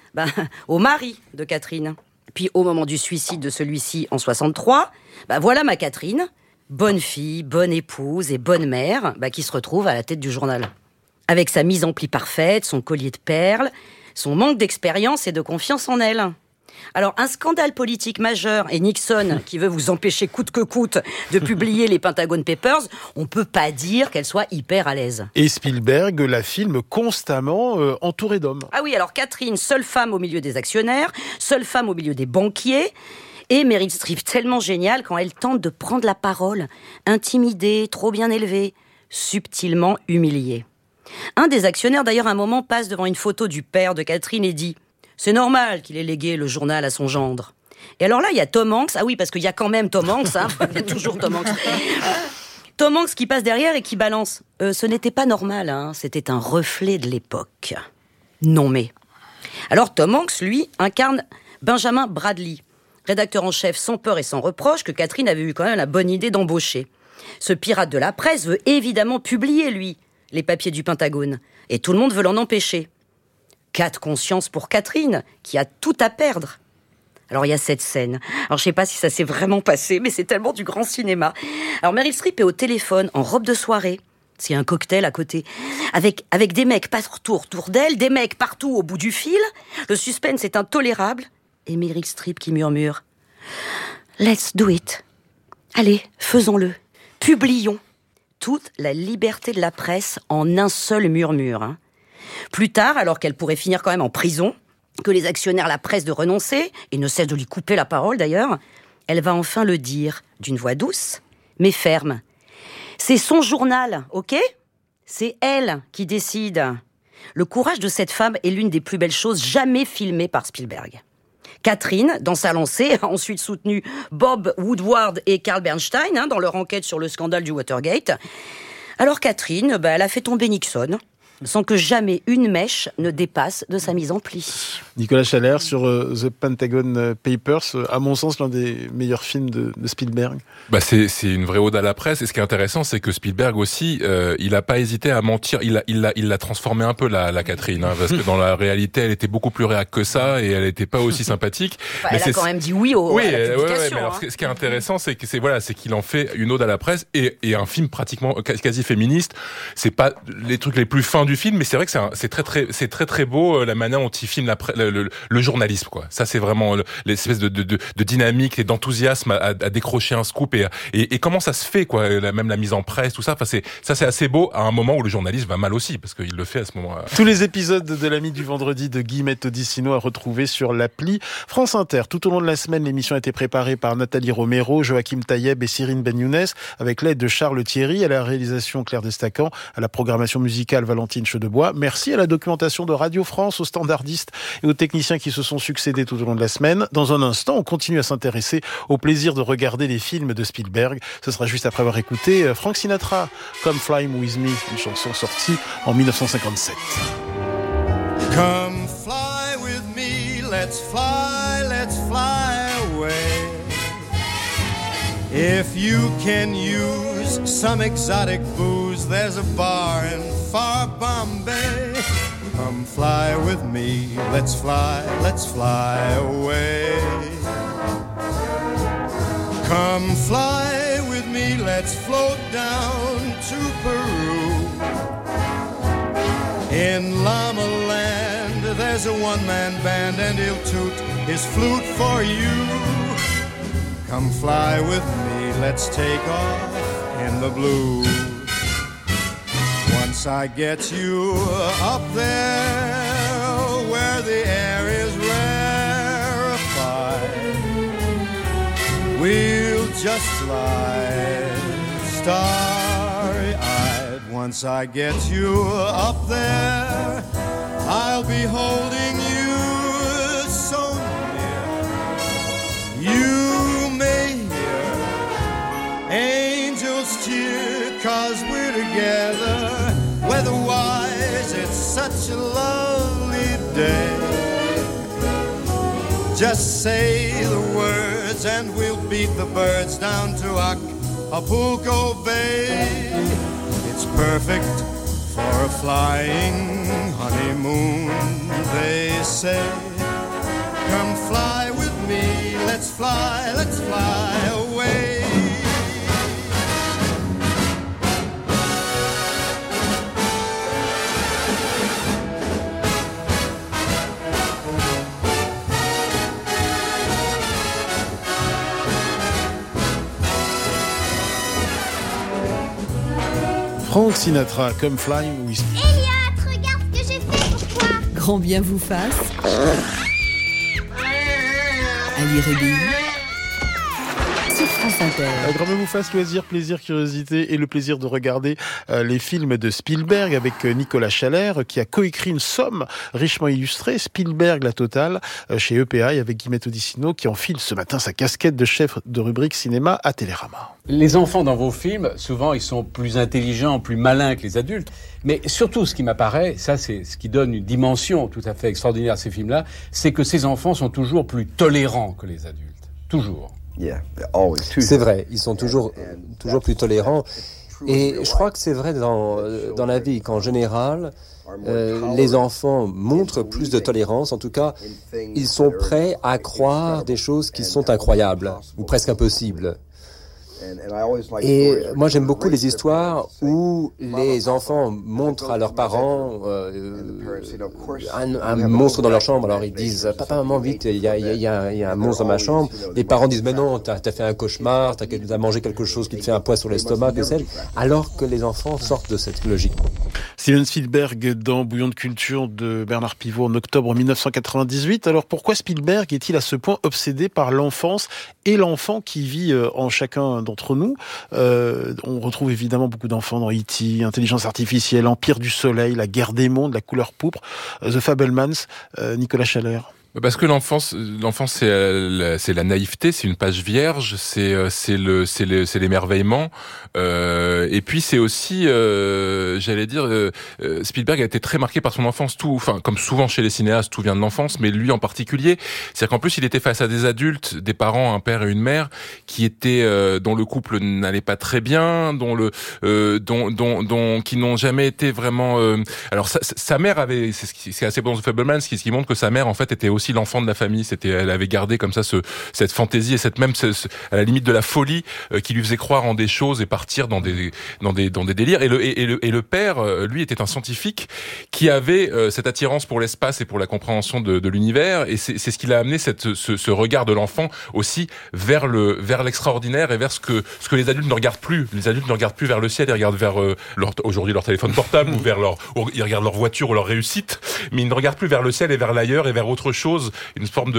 au mari de Catherine. Puis au moment du suicide de celui-ci en 63, voilà ma Catherine, bonne fille, bonne épouse et bonne mère, qui se retrouve à la tête du journal. Avec sa mise en pli parfaite, son collier de perles, son manque d'expérience et de confiance en elle. Alors, un scandale politique majeur et Nixon qui veut vous empêcher coûte que coûte de publier les Pentagon Papers, on peut pas dire qu'elle soit hyper à l'aise. Et Spielberg la filme constamment entourée d'hommes. Ah oui, alors Catherine, seule femme au milieu des actionnaires, seule femme au milieu des banquiers, et Meryl Streep tellement géniale quand elle tente de prendre la parole, intimidée, trop bien élevée, subtilement humiliée. Un des actionnaires d'ailleurs à un moment passe devant une photo du père de Catherine et dit « C'est normal qu'il ait légué le journal à son gendre ». Et alors là, il y a Tom Hanks, ah oui, parce qu'il y a quand même Tom Hanks, il y a toujours Tom Hanks. Tom Hanks qui passe derrière et qui balance « Ce n'était pas normal, c'était un reflet de l'époque ». Non mais. Alors Tom Hanks, lui, incarne Benjamin Bradley, rédacteur en chef sans peur et sans reproche que Catherine avait eu quand même la bonne idée d'embaucher. Ce pirate de la presse veut évidemment publier, lui, les papiers du Pentagone. Et tout le monde veut l'en empêcher. Cas de conscience pour Catherine, qui a tout à perdre. Alors il y a cette scène. Alors je sais pas si ça s'est vraiment passé, mais c'est tellement du grand cinéma. Alors Meryl Streep est au téléphone, en robe de soirée. C'est un cocktail à côté. Avec des mecs partout autour d'elle, des mecs partout au bout du fil. Le suspense est intolérable. Et Meryl Streep qui murmure « Let's do it. Allez, faisons-le. Publions. » Toute la liberté de la presse en un seul murmure. Plus tard, alors qu'elle pourrait finir quand même en prison, que les actionnaires la pressent de renoncer, et ne cessent de lui couper la parole d'ailleurs, elle va enfin le dire, d'une voix douce, mais ferme. C'est son journal, ok ? C'est elle qui décide. Le courage de cette femme est l'une des plus belles choses jamais filmées par Spielberg. Catherine, dans sa lancée, a ensuite soutenu Bob Woodward et Carl Bernstein dans leur enquête sur le scandale du Watergate. Alors Catherine, elle a fait tomber Nixon, sans que jamais une mèche ne dépasse de sa mise en pli. Nicolas Chalère sur The Pentagon Papers, à mon sens l'un des meilleurs films de Spielberg. C'est une vraie ode à la presse, et ce qui est intéressant, c'est que Spielberg aussi, il a pas hésité à mentir. Il l'a transformé un peu la Catherine, parce que dans la réalité, elle était beaucoup plus réac que ça, et elle était pas aussi sympathique. Elle a quand même dit oui à la publication. Mais alors, ce qui est intéressant, c'est qu'il en fait une ode à la presse et un film pratiquement quasi féministe. C'est pas les trucs les plus fins du film, mais c'est vrai que c'est très beau la manière dont il filme le journalisme, quoi. Ça, c'est vraiment l'espèce de dynamique et d'enthousiasme à décrocher un scoop et comment ça se fait, quoi. Même la mise en presse, tout ça. Enfin, c'est assez beau à un moment où le journalisme va mal aussi, parce qu'il le fait à ce moment-là. Tous les épisodes de l'Ami du vendredi de Guillemette Odissino à retrouver sur l'appli France Inter. Tout au long de la semaine, l'émission a été préparée par Nathalie Romero, Joachim Tayeb et Cyrine Ben-Younes, avec l'aide de Charles Thierry, à la réalisation Claire Destacan, à la programmation musicale Valentine Chedebois. Merci à la documentation de Radio France, aux standardistes et aux techniciens qui se sont succédés tout au long de la semaine. Dans un instant, on continue à s'intéresser au plaisir de regarder les films de Spielberg. Ce sera juste après avoir écouté Frank Sinatra, Come Fly With Me, une chanson sortie en 1957. Come fly with me, let's fly away. If you can use some exotic booze, there's a bar in far Bombay. Come fly with me, let's fly away. Come fly with me, let's float down to Peru. In Llama Land, there's a one-man band and he'll toot his flute for you. Come fly with me, let's take off in the blue. Once I get you up there where the air is rarefied, we'll just slide starry-eyed. Once I get you up there, I'll be holding you so near. You may hear angels cheer, 'cause we're together. Weather-wise, it's such a lovely day. Just say the words and we'll beat the birds down to Acapulco Bay. It's perfect for or a flying honeymoon, they say. Come fly with me, let's fly away. Frank Sinatra, Come Fly with Me. Elliot, regarde ce que j'ai fait pour toi. Grand bien vous fasse. Ali Rébille. Sur France Inter. Grand bien vous fasse, loisir, plaisir, curiosité et le plaisir de regarder les films de Spielberg avec Nicolas Chalère qui a coécrit une somme richement illustrée, Spielberg la totale, chez EPA et avec Guillemette Odissino qui enfile ce matin sa casquette de chef de rubrique cinéma à Télérama. Les enfants dans vos films, souvent ils sont plus intelligents, plus malins que les adultes, mais surtout ce qui m'apparaît, ça c'est ce qui donne une dimension tout à fait extraordinaire à ces films-là, c'est que ces enfants sont toujours plus tolérants que les adultes. Toujours. C'est vrai, ils sont toujours plus tolérants. Et je crois que c'est vrai dans la vie qu'en général, les enfants montrent plus de tolérance. En tout cas, ils sont prêts à croire des choses qui sont incroyables ou presque impossibles. Et moi, j'aime beaucoup les histoires où les enfants montrent à leurs parents un monstre dans leur chambre. Alors ils disent « Papa, maman, vite, il y a un monstre dans ma chambre ». Les parents disent « Mais non, t'as fait un cauchemar, t'as mangé quelque chose qui te fait un poids sur l'estomac, que sais-je ». Alors que les enfants sortent de cette logique. Steven Spielberg dans Bouillon de culture de Bernard Pivot en octobre 1998. Alors pourquoi Spielberg est-il à ce point obsédé par l'enfance et l'enfant qui vit en chacun d'entre nous? On retrouve évidemment beaucoup d'enfants dans E.T., Intelligence artificielle, Empire du soleil, La guerre des mondes, La couleur pourpre, The Fabelmans, Nicolas Chalère. Parce que l'enfance, c'est la naïveté, c'est une page vierge, c'est l'émerveillement, et puis c'est aussi, j'allais dire, Spielberg a été très marqué par son enfance, comme souvent chez les cinéastes, tout vient de l'enfance, mais lui en particulier, c'est-à-dire qu'en plus il était face à des adultes, des parents, un père et une mère, qui étaient, dont le couple n'allait pas très bien, qui n'ont jamais été vraiment, alors sa mère avait, c'est assez bon dans The Fabelmans, ce qui montre que sa mère en fait était aussi l'enfant de la famille. Elle avait gardé comme ça cette fantaisie et à la limite de la folie qui lui faisait croire en des choses et partir dans des délires. Et le père, lui, était un scientifique qui avait cette attirance pour l'espace et pour la compréhension de l'univers. Et c'est ce qui l'a amené ce regard de l'enfant aussi vers l'extraordinaire et vers ce que les adultes ne regardent plus. Les adultes ne regardent plus vers le ciel, ils regardent vers aujourd'hui leur téléphone portable ou ils regardent leur voiture ou leur réussite, mais ils ne regardent plus vers le ciel et vers l'ailleurs et vers autre chose, une forme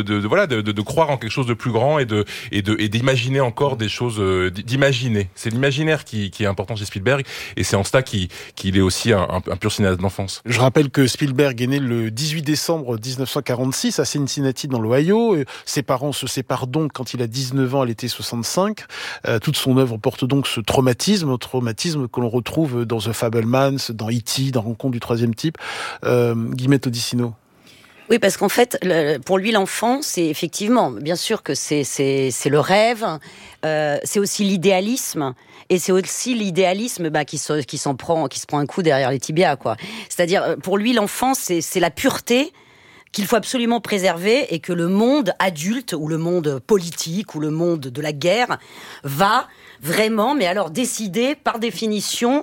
de croire en quelque chose de plus grand et d'imaginer encore des choses, d'imaginer. C'est l'imaginaire qui est important chez Spielberg et c'est en cela qu'il est aussi un pur cinéaste d'enfance. Je rappelle que Spielberg est né le 18 décembre 1946 à Cincinnati dans l'Ohio. Ses parents se séparent donc quand il a 19 ans, elle était 65. Toute son œuvre porte donc ce traumatisme que l'on retrouve dans The Fabelmans, dans E.T., dans Rencontre du troisième type. Guillemette Odissino. Oui, parce qu'en fait, pour lui, l'enfant, c'est effectivement, bien sûr que c'est le rêve, c'est aussi l'idéalisme, et c'est aussi l'idéalisme qui se prend un coup derrière les tibias, quoi. C'est-à-dire, pour lui, l'enfant, c'est la pureté qu'il faut absolument préserver et que le monde adulte ou le monde politique ou le monde de la guerre va vraiment, mais alors décider par définition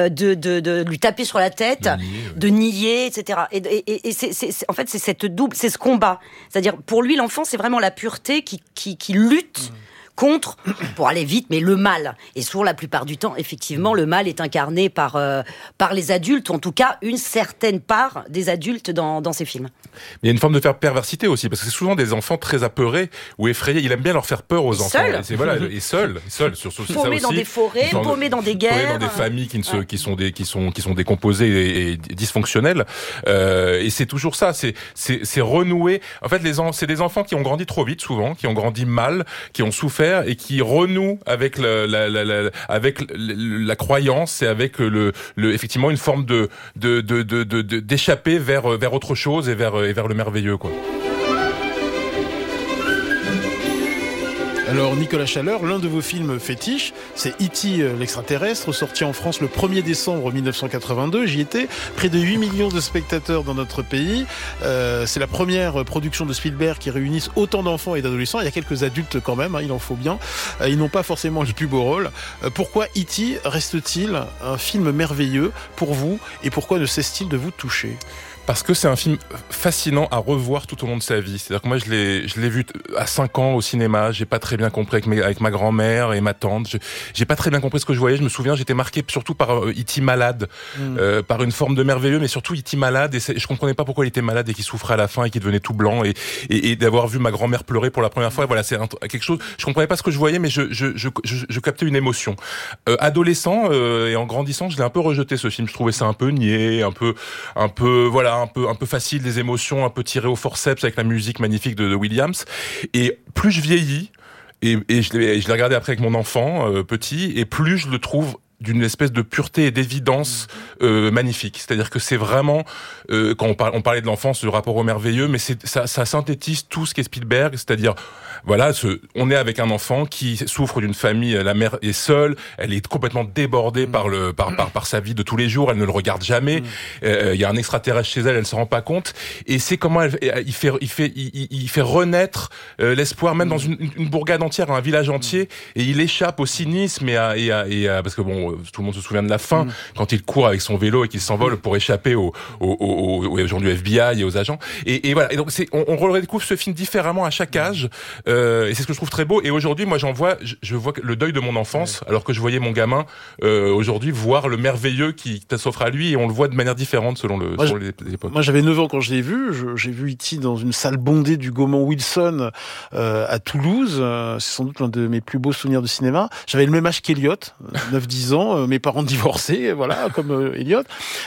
de lui taper sur la tête, de nier, etc. Et en fait c'est c'est ce combat. C'est-à-dire pour lui l'enfant c'est vraiment la pureté qui lutte contre, pour aller vite, mais le mal. Et souvent, la plupart du temps, effectivement, le mal est incarné par les adultes, ou en tout cas, une certaine part des adultes dans ces films. Mais il y a une forme de perversité aussi, parce que c'est souvent des enfants très apeurés ou effrayés. Il aime bien leur faire peur aux enfants. Et seuls. Paumés dans des forêts, paumés dans des guerres. Paumés dans des familles qui sont décomposées et dysfonctionnelles. Et c'est toujours ça, c'est renouer. En fait, c'est des enfants qui ont grandi trop vite, souvent, qui ont grandi mal, qui ont souffert, et qui renoue avec la croyance et avec effectivement une forme d'échapper vers autre chose et vers le merveilleux, quoi. Alors Nicolas Chaleur, l'un de vos films fétiches, c'est E.T. l'extraterrestre, sorti en France le 1er décembre 1982, j'y étais, près de 8 millions de spectateurs dans notre pays. C'est la première production de Spielberg qui réunisse autant d'enfants et d'adolescents. Il y a quelques adultes quand même, il en faut bien. Ils n'ont pas forcément le plus beau rôle. Pourquoi E.T. reste-t-il un film merveilleux pour vous et pourquoi ne cesse-t-il de vous toucher ? Parce que c'est un film fascinant à revoir tout au long de sa vie. C'est-à-dire que moi, je l'ai vu à 5 ans au cinéma. J'ai pas très bien compris avec ma grand-mère et ma tante. J'ai pas très bien compris ce que je voyais. Je me souviens, j'étais marqué surtout par E.T. malade, par une forme de merveilleux, mais surtout E.T. malade. Et je comprenais pas pourquoi il était malade et qu'il souffrait à la fin et qu'il devenait tout blanc et d'avoir vu ma grand-mère pleurer pour la première fois. Voilà, c'est quelque chose. Je comprenais pas ce que je voyais, mais je captais une émotion. Adolescent et en grandissant, je l'ai un peu rejeté ce film. Je trouvais ça un peu niais, un peu voilà. Un peu facile, des émotions un peu tirées au forceps avec la musique magnifique de Williams. Et plus je vieillis, et je l'ai regardé après avec mon enfant petit, et plus je le trouve d'une espèce de pureté et d'évidence magnifique. C'est-à-dire que c'est vraiment, quand on parlait de l'enfance, le rapport au merveilleux, mais ça synthétise tout ce qu'est Spielberg, c'est-à-dire, voilà, on est avec un enfant qui souffre d'une famille, la mère est seule, elle est complètement débordée par sa vie de tous les jours, elle ne le regarde jamais, il y a un extraterrestre chez elle, elle ne se rend pas compte, et c'est comment il fait renaître l'espoir, même dans une bourgade entière, un village entier, et il échappe au cynisme parce que bon, tout le monde se souvient de la fin, quand il court avec son vélo et qu'il s'envole pour échapper aux gens du FBI et aux agents. Et voilà. Et donc on redécouvre ce film différemment à chaque âge. Et c'est ce que je trouve très beau. Et aujourd'hui, moi, je vois le deuil de mon enfance, alors que je voyais mon gamin aujourd'hui voir le merveilleux qui s'offre à lui, et on le voit de manière différente selon les époques. Moi, j'avais 9 ans quand je l'ai vu. J'ai vu E.T. dans une salle bondée du Gaumont Wilson à Toulouse. C'est sans doute l'un de mes plus beaux souvenirs de cinéma. J'avais le même âge qu'Eliot, 9-10 ans. Mes parents divorcés, voilà, comme Eliot.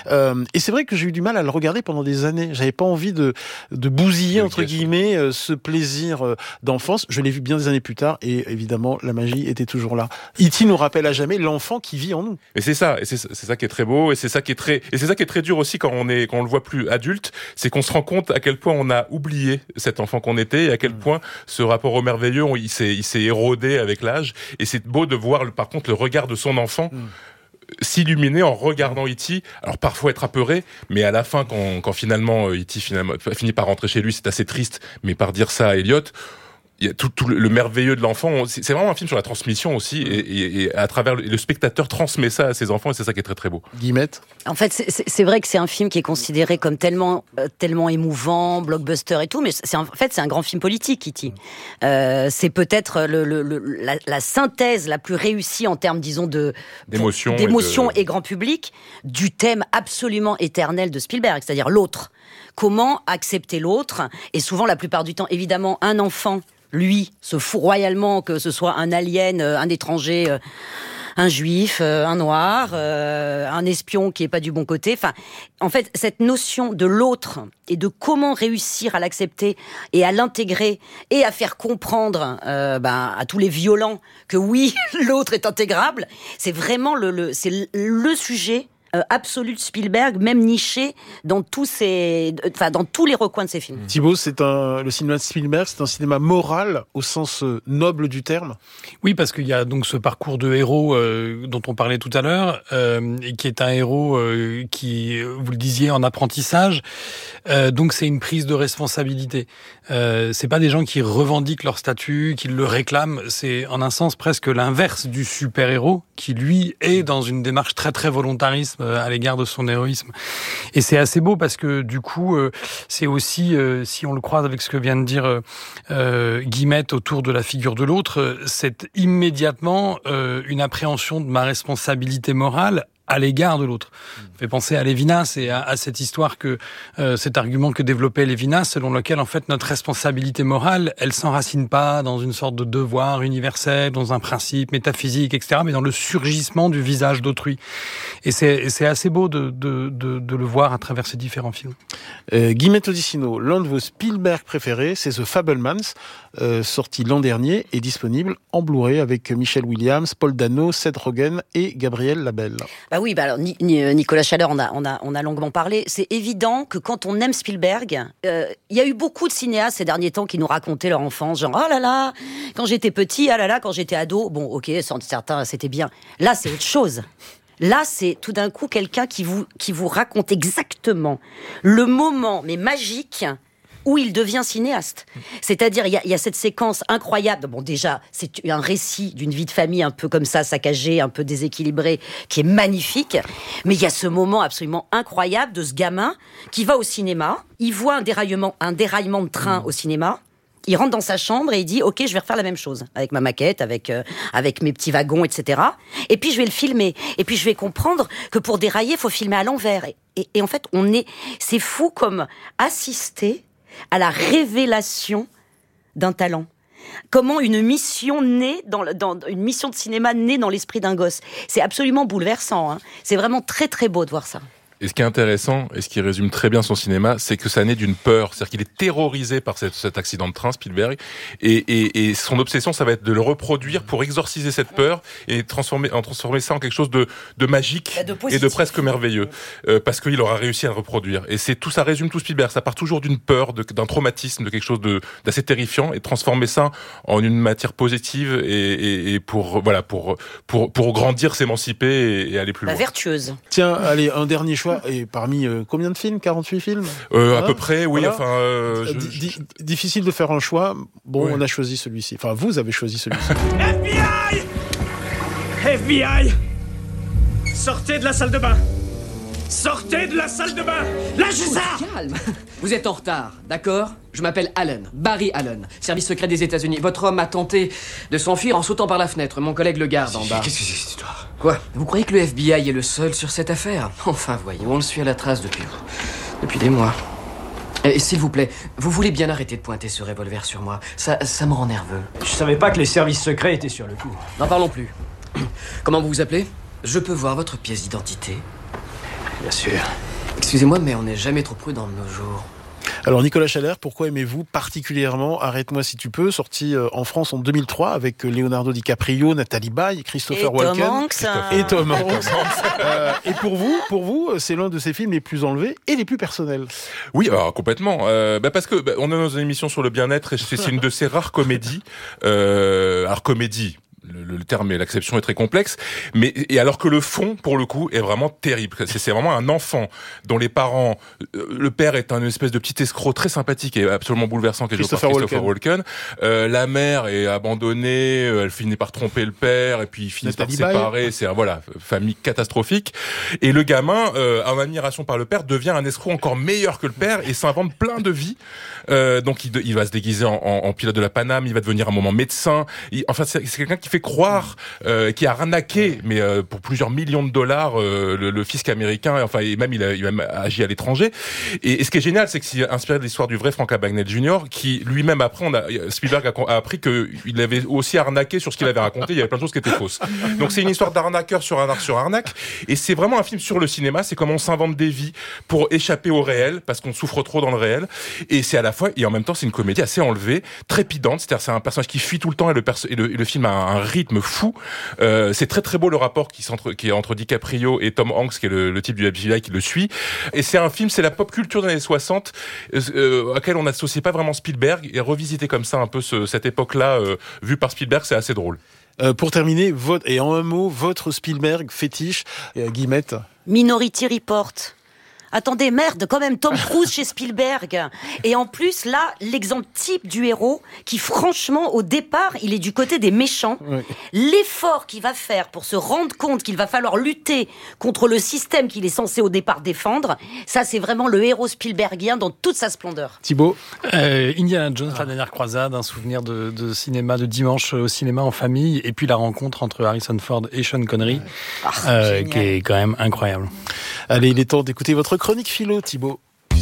Et c'est vrai que j'ai eu du mal à le regarder pendant des années. J'avais pas envie de bousiller, entre guillemets, ce plaisir d'enfance. Je l'ai vu bien des années plus tard, et évidemment, la magie était toujours là. E.T. nous rappelle à jamais l'enfant qui vit en nous. Et c'est ça qui est très beau, et c'est ça qui est très dur aussi quand on le voit plus adulte, c'est qu'on se rend compte à quel point on a oublié cet enfant qu'on était, et à quel point ce rapport au merveilleux, il s'est érodé avec l'âge. Et c'est beau de voir, par contre, le regard de son enfant s'illuminer en regardant E.T. Alors parfois être apeuré, mais à la fin, quand finalement E.T. finit par rentrer chez lui, c'est assez triste, mais par dire ça à Elliot, il y a tout le merveilleux de l'enfant. C'est vraiment un film sur la transmission aussi, et à travers le spectateur transmet ça à ses enfants, et c'est ça qui est très très beau. Guillemette. En fait, c'est vrai que c'est un film qui est considéré comme tellement émouvant, blockbuster et tout, mais c'est un grand film politique, E.T. C'est peut-être la synthèse la plus réussie en termes, disons, d'émotion et grand public du thème absolument éternel de Spielberg, c'est-à-dire l'autre. Comment accepter l'autre? Et souvent, la plupart du temps, évidemment, un enfant, lui, se fout royalement que ce soit un alien, un étranger, un juif, un noir, un espion qui est pas du bon côté. Enfin, en fait, cette notion de l'autre et de comment réussir à l'accepter et à l'intégrer et à faire comprendre à tous les violents que oui, l'autre est intégrable, c'est vraiment le sujet absolu de Spielberg, même niché dans tous les recoins de ses films. Thibaut, le cinéma de Spielberg, c'est un cinéma moral au sens noble du terme. Oui, parce qu'il y a donc ce parcours de héros dont on parlait tout à l'heure, et qui est un héros qui, vous le disiez, en apprentissage. Donc c'est une prise de responsabilité. C'est pas des gens qui revendiquent leur statut, qui le réclament. C'est en un sens presque l'inverse du super-héros, qui lui est dans une démarche très très volontariste à l'égard de son héroïsme. Et c'est assez beau parce que du coup, c'est aussi, si on le croise avec ce que vient de dire Guillemette autour de la figure de l'autre, c'est immédiatement une appréhension de ma responsabilité morale à l'égard de l'autre. Ça fait penser à Lévinas et à cette histoire cet argument que développait Lévinas, selon lequel, en fait, notre responsabilité morale, elle s'enracine pas dans une sorte de devoir universel, dans un principe métaphysique, etc., mais dans le surgissement du visage d'autrui. Et c'est assez beau de le voir à travers ces différents films. Guillemette Odissino, l'un de vos Spielberg préférés, c'est The Fabelmans, sorti l'an dernier et disponible en Blu-ray avec Michelle Williams, Paul Dano, Seth Rogen et Gabriel Labelle. oui, alors Nicolas Chaleur, on a longuement parlé. C'est évident que quand on aime Spielberg, il y a eu beaucoup de cinéastes ces derniers temps qui nous racontaient leur enfance, genre ah là là, quand j'étais petit, ah là là, quand j'étais ado. Bon, ok, certains c'était bien. Là, c'est autre chose. Là, c'est tout d'un coup quelqu'un qui vous raconte exactement le moment, mais magique, où il devient cinéaste. C'est-à-dire, il y a cette séquence incroyable. Bon, déjà, c'est un récit d'une vie de famille un peu comme ça, saccagée, un peu déséquilibrée, qui est magnifique. Mais il y a ce moment absolument incroyable de ce gamin qui va au cinéma, il voit un déraillement de train au cinéma, il rentre dans sa chambre et il dit « Ok, je vais refaire la même chose, avec ma maquette, avec mes petits wagons, etc. Et puis je vais le filmer. Et puis je vais comprendre que pour dérailler, il faut filmer à l'envers. » Et en fait, c'est fou comme assister à la révélation d'un talent. Comment une mission naît une mission de cinéma naît dans l'esprit d'un gosse. C'est absolument bouleversant. C'est vraiment très très beau de voir ça. Et ce qui est intéressant, et ce qui résume très bien son cinéma, c'est que ça naît d'une peur. C'est-à-dire qu'il est terrorisé par cet accident de train, Spielberg, et son obsession, ça va être de le reproduire pour exorciser cette peur et transformer ça en quelque chose de magique et de presque merveilleux, parce qu'il aura réussi à le reproduire. Et ça résume tout Spielberg. Ça part toujours d'une peur, d'un traumatisme, de quelque chose d'assez terrifiant, et transformer ça en une matière positive et pour grandir, s'émanciper et aller plus loin. Vertueuse. Tiens, allez, un dernier choix. Et parmi combien de films ? 48 films à peu près, oui. Voilà. Enfin, difficile de faire un choix. Bon, oui. On a choisi celui-ci. Enfin, vous avez choisi celui-ci. FBI, sortez de la salle de bain. Sortez de la salle de bain. Lâchez ça. Calme. Vous êtes en retard, d'accord ? Je m'appelle Allen, Barry Allen, service secret des États-Unis. Votre homme a tenté de s'enfuir en sautant par la fenêtre. Mon collègue le garde en bas. Qu'est-ce que c'est cette histoire ? Quoi ? Vous croyez que le FBI est le seul sur cette affaire ? Enfin, voyons, on le suit à la trace depuis des mois. Et s'il vous plaît, vous voulez bien arrêter de pointer ce revolver sur moi. Ça me rend nerveux. Je savais pas que les services secrets étaient sur le coup. N'en parlons plus. Comment vous vous appelez ? Je peux voir votre pièce d'identité ? Bien sûr. Excusez-moi, mais on n'est jamais trop prudent de nos jours. Alors Nicolas Chaleur, pourquoi aimez-vous particulièrement Arrête-moi si tu peux, sorti en France en 2003 avec Leonardo DiCaprio, Nathalie Baye, Christopher Walken et Tom Hanks. Et pour vous, c'est l'un de ces films les plus enlevés et les plus personnels. Oui, alors complètement. Parce que on est dans une émission sur le bien-être et c'est une de ces rares comédies. Alors comédie. Le terme et l'acception est très complexe, et alors que le fond, pour le coup, est vraiment terrible. C'est vraiment un enfant dont les parents, le père est un espèce de petit escroc très sympathique et absolument bouleversant, qui est joué par Christopher Walken. La mère est abandonnée, elle finit par tromper le père, et puis ils finissent par se séparer. C'est famille catastrophique. Et le gamin, en admiration par le père, devient un escroc encore meilleur que le père et s'invente plein de vies. Donc il va se déguiser en pilote de la Paname, il va devenir un moment médecin. C'est quelqu'un qui fait croire, qui a arnaqué, mais pour plusieurs millions de dollars, le fisc américain. Et même il a même agi à l'étranger. Et ce qui est génial, c'est que c'est inspiré de l'histoire du vrai Frank Abagnale Jr., qui lui-même après, Spielberg a appris qu'il avait aussi arnaqué sur ce qu'il avait raconté. Il y avait plein de choses qui étaient fausses. Donc c'est une histoire d'arnaqueur sur arnaque. Et c'est vraiment un film sur le cinéma. C'est comment on s'invente des vies pour échapper au réel, parce qu'on souffre trop dans le réel. Et c'est à la fois, et en même temps, c'est une comédie assez enlevée, trépidante. C'est-à-dire, c'est un personnage qui fuit tout le temps et le film a un rythme fou. C'est très très beau le rapport qui est entre DiCaprio et Tom Hanks, qui est le type du FBI qui le suit. Et c'est un film, c'est la pop culture des années 60, à laquelle on n'associait pas vraiment Spielberg, et revisiter comme ça un peu cette époque-là, vue par Spielberg, c'est assez drôle. Pour terminer, et en un mot, votre Spielberg fétiche, Guillemette. Minority Report. Attendez, merde, quand même, Tom Cruise chez Spielberg. Et en plus, là, l'exemple type du héros qui, franchement, au départ, il est du côté des méchants. Oui. L'effort qu'il va faire pour se rendre compte qu'il va falloir lutter contre le système qu'il est censé au départ défendre, ça, c'est vraiment le héros Spielbergien dans toute sa splendeur. Thibaut Indiana Jones, la dernière croisade, un souvenir de cinéma, de dimanche au cinéma en famille, et puis la rencontre entre Harrison Ford et Sean Connery, qui est quand même incroyable. Allez, il est temps d'écouter votre chronique philo, Thibaut.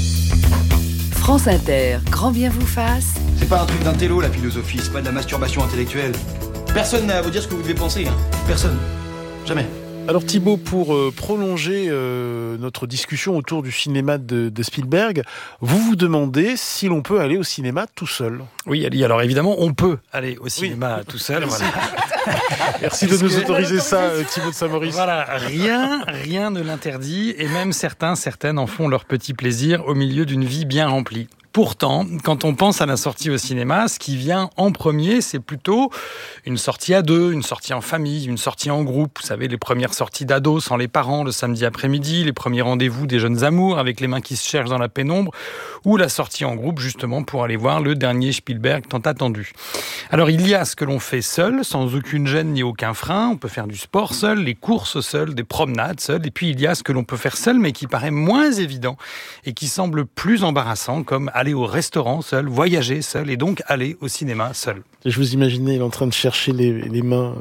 France Inter, grand bien vous fasse. C'est pas un truc d'intello, la philosophie, c'est pas de la masturbation intellectuelle. Personne n'a à vous dire ce que vous devez penser, hein. Personne. Jamais. Alors Thibaut, pour prolonger notre discussion autour du cinéma de Spielberg, vous vous demandez si l'on peut aller au cinéma tout seul. Oui, Ali, alors évidemment, on peut aller au cinéma tout seul. Merci, voilà. Merci de nous autoriser ça, Thibaut de Saint-Maurice. Voilà, rien ne l'interdit, et même certaines en font leur petit plaisir au milieu d'une vie bien remplie. Pourtant, quand on pense à la sortie au cinéma, ce qui vient en premier, c'est plutôt une sortie à deux, une sortie en famille, une sortie en groupe. Vous savez, les premières sorties d'ados sans les parents le samedi après-midi, les premiers rendez-vous des jeunes amours avec les mains qui se cherchent dans la pénombre, ou la sortie en groupe justement pour aller voir le dernier Spielberg tant attendu. Alors il y a ce que l'on fait seul, sans aucune gêne ni aucun frein. On peut faire du sport seul, les courses seules, des promenades seules. Et puis il y a ce que l'on peut faire seul, mais qui paraît moins évident et qui semble plus embarrassant, comme aller au restaurant seul, voyager seul et donc aller au cinéma seul. Je vous imaginais, il est en train de chercher les mains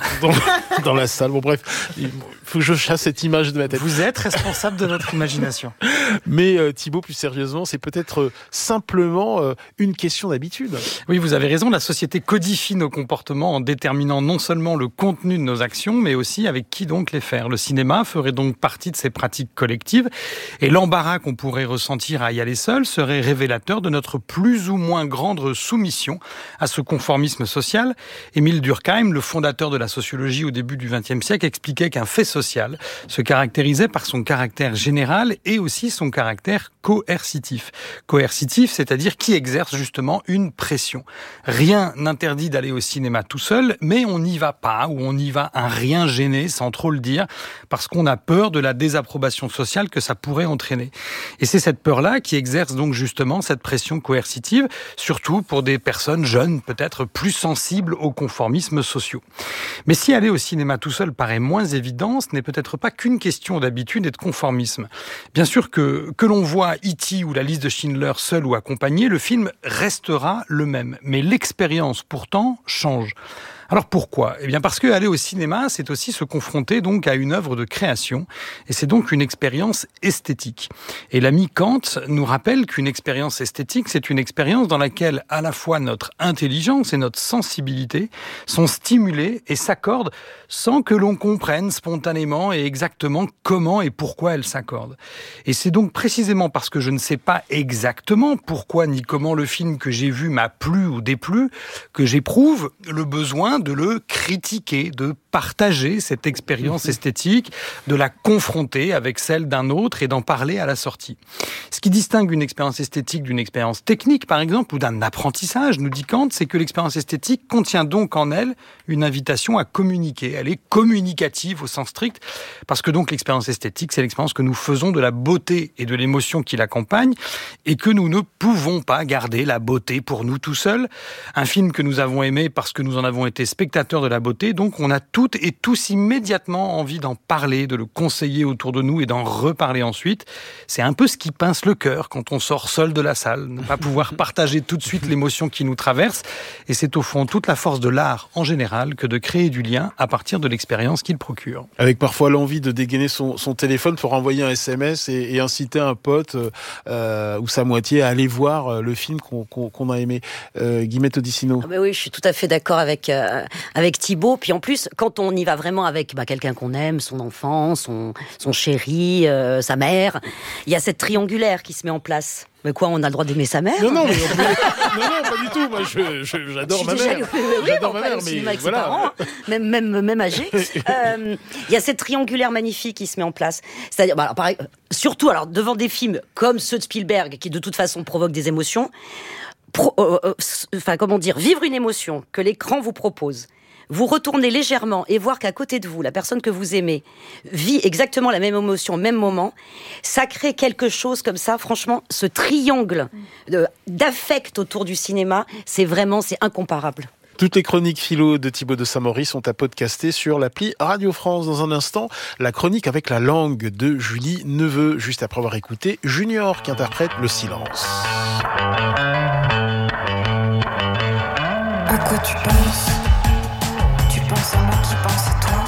dans la salle. Bon bref, il faut que je chasse cette image de ma tête. Vous êtes responsable de votre imagination. Mais Thibaut, plus sérieusement, c'est peut-être simplement une question d'habitude. Oui, vous avez raison, la société codifie nos comportements en déterminant non seulement le contenu de nos actions, mais aussi avec qui donc les faire. Le cinéma ferait donc partie de ces pratiques collectives, et l'embarras qu'on pourrait ressentir à y aller seul serait révélateur de notre plus ou moins grande soumission à ce conformisme social. Émile Durkheim, le fondateur de la sociologie au début du XXe siècle, expliquait qu'un fait social se caractérisait par son caractère général et aussi son caractère coercitif. Coercitif, c'est-à-dire qui exerce justement une pression. Rien n'interdit d'aller au cinéma tout seul, mais on n'y va pas, ou on y va un rien gêné, sans trop le dire, parce qu'on a peur de la désapprobation sociale que ça pourrait entraîner. Et c'est cette peur-là qui exerce donc justement cette pression coercitive, surtout pour des personnes jeunes, peut-être plus sensibles aux conformismes sociaux. Mais si aller au cinéma tout seul paraît moins évident, ce n'est peut-être pas qu'une question d'habitude et de conformisme. Bien sûr que l'on voit E.T. ou la liste de Schindler seul ou accompagné, le film restera le même. Mais l'expérience, pourtant, change. Alors pourquoi ? Eh bien parce que aller au cinéma, c'est aussi se confronter donc à une œuvre de création, et c'est donc une expérience esthétique. Et l'ami Kant nous rappelle qu'une expérience esthétique, c'est une expérience dans laquelle à la fois notre intelligence et notre sensibilité sont stimulées et s'accordent sans que l'on comprenne spontanément et exactement comment et pourquoi elles s'accordent. Et c'est donc précisément parce que je ne sais pas exactement pourquoi ni comment le film que j'ai vu m'a plu ou déplu que j'éprouve le besoin de le critiquer, de partager cette expérience esthétique, de la confronter avec celle d'un autre et d'en parler à la sortie. Ce qui distingue une expérience esthétique d'une expérience technique, par exemple, ou d'un apprentissage, nous dit Kant, c'est que l'expérience esthétique contient donc en elle une invitation à communiquer. Elle est communicative au sens strict, parce que donc l'expérience esthétique, c'est l'expérience que nous faisons de la beauté et de l'émotion qui l'accompagne, et que nous ne pouvons pas garder la beauté pour nous tout seuls. Un film que nous avons aimé parce que nous en avons été spectateurs de la beauté, donc on a toutes et tous immédiatement envie d'en parler, de le conseiller autour de nous et d'en reparler ensuite. C'est un peu ce qui pince le cœur quand on sort seul de la salle, ne pas pouvoir partager tout de suite l'émotion qui nous traverse. Et c'est au fond toute la force de l'art en général que de créer du lien à partir de l'expérience qu'il procure. Avec parfois l'envie de dégainer son téléphone pour envoyer un SMS et inciter un pote ou sa moitié à aller voir le film qu'on a aimé. Guillemette Odissino. Ah ben oui, je suis tout à fait d'accord avec Thibaut. Puis en plus, quand on y va vraiment avec quelqu'un qu'on aime, son enfant, son chéri, sa mère, il y a cette triangulaire qui se met en place. Mais quoi, on a le droit d'aimer sa mère ? Non, pas du tout. Moi, j'adore ma mère. J'adore ma mère, mais avec voilà. Ses parents, même âgés. Il y a cette triangulaire magnifique qui se met en place. C'est-à-dire, pareil, surtout devant des films comme ceux de Spielberg, qui de toute façon provoquent des émotions. Vivre une émotion que l'écran vous propose. Vous retournez légèrement et voir qu'à côté de vous, la personne que vous aimez vit exactement la même émotion au même moment, ça crée quelque chose comme ça. Franchement, ce triangle d'affect autour du cinéma, c'est incomparable. Toutes les chroniques philo de Thibaut de Saint-Maurice sont à podcaster sur l'appli Radio France. Dans un instant, la chronique avec la langue de Julie Neveu, juste après avoir écouté Junior qui interprète Le Silence. À quoi tu penses ? Tu penses à moi qui pense à toi.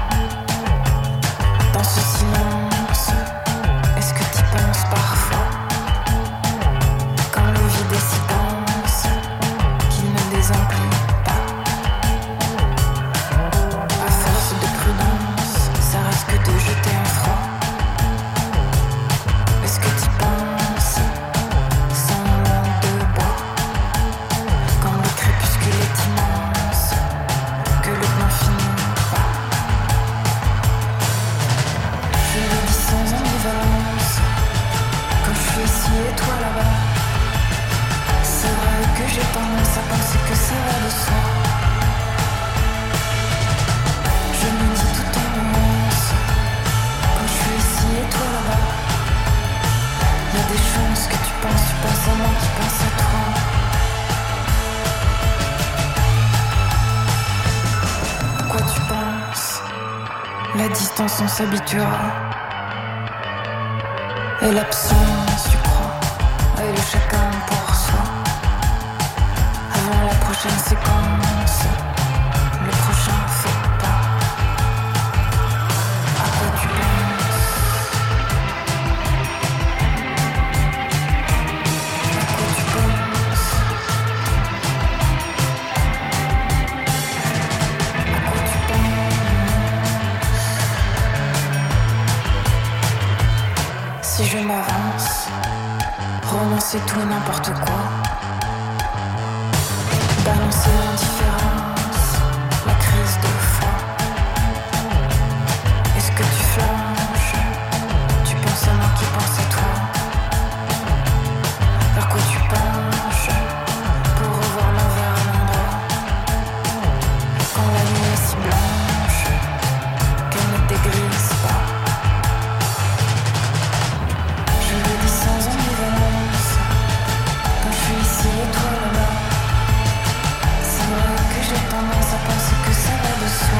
Dans ce silence, est-ce que tu penses parfois? Quand le vide est si dense qu'il ne désemplit pas. À force de prudence, ça j'ai tendance à penser que ça va de soi. Je me dis tout en romance, quand je suis ici et toi là-bas. Y a des chances que tu penses à moi qui pense à toi. À quoi tu penses? La distance on s'habituera. Et l'absence, tu crois, et le chacun pour soi. Avant la prochaine séquence, le prochain fait pas. À quoi tu penses? À quoi tu penses? À quoi tu penses? Si je m'avance, renoncer tout et n'importe quoi. Balancer l'indifférence, la crise de foi. Est-ce que tu flanches? Tu penses à moi qui pense à toi. Vers quoi tu penches? Pour revoir l'envers à l'endroit. Quand la nuit est si blanche qu'elle ne dégrise pas. Je le dis sans ambivalence, quand je suis ici et toi là-bas. C'est vrai que j'ai tendance à penser que ça va de soi.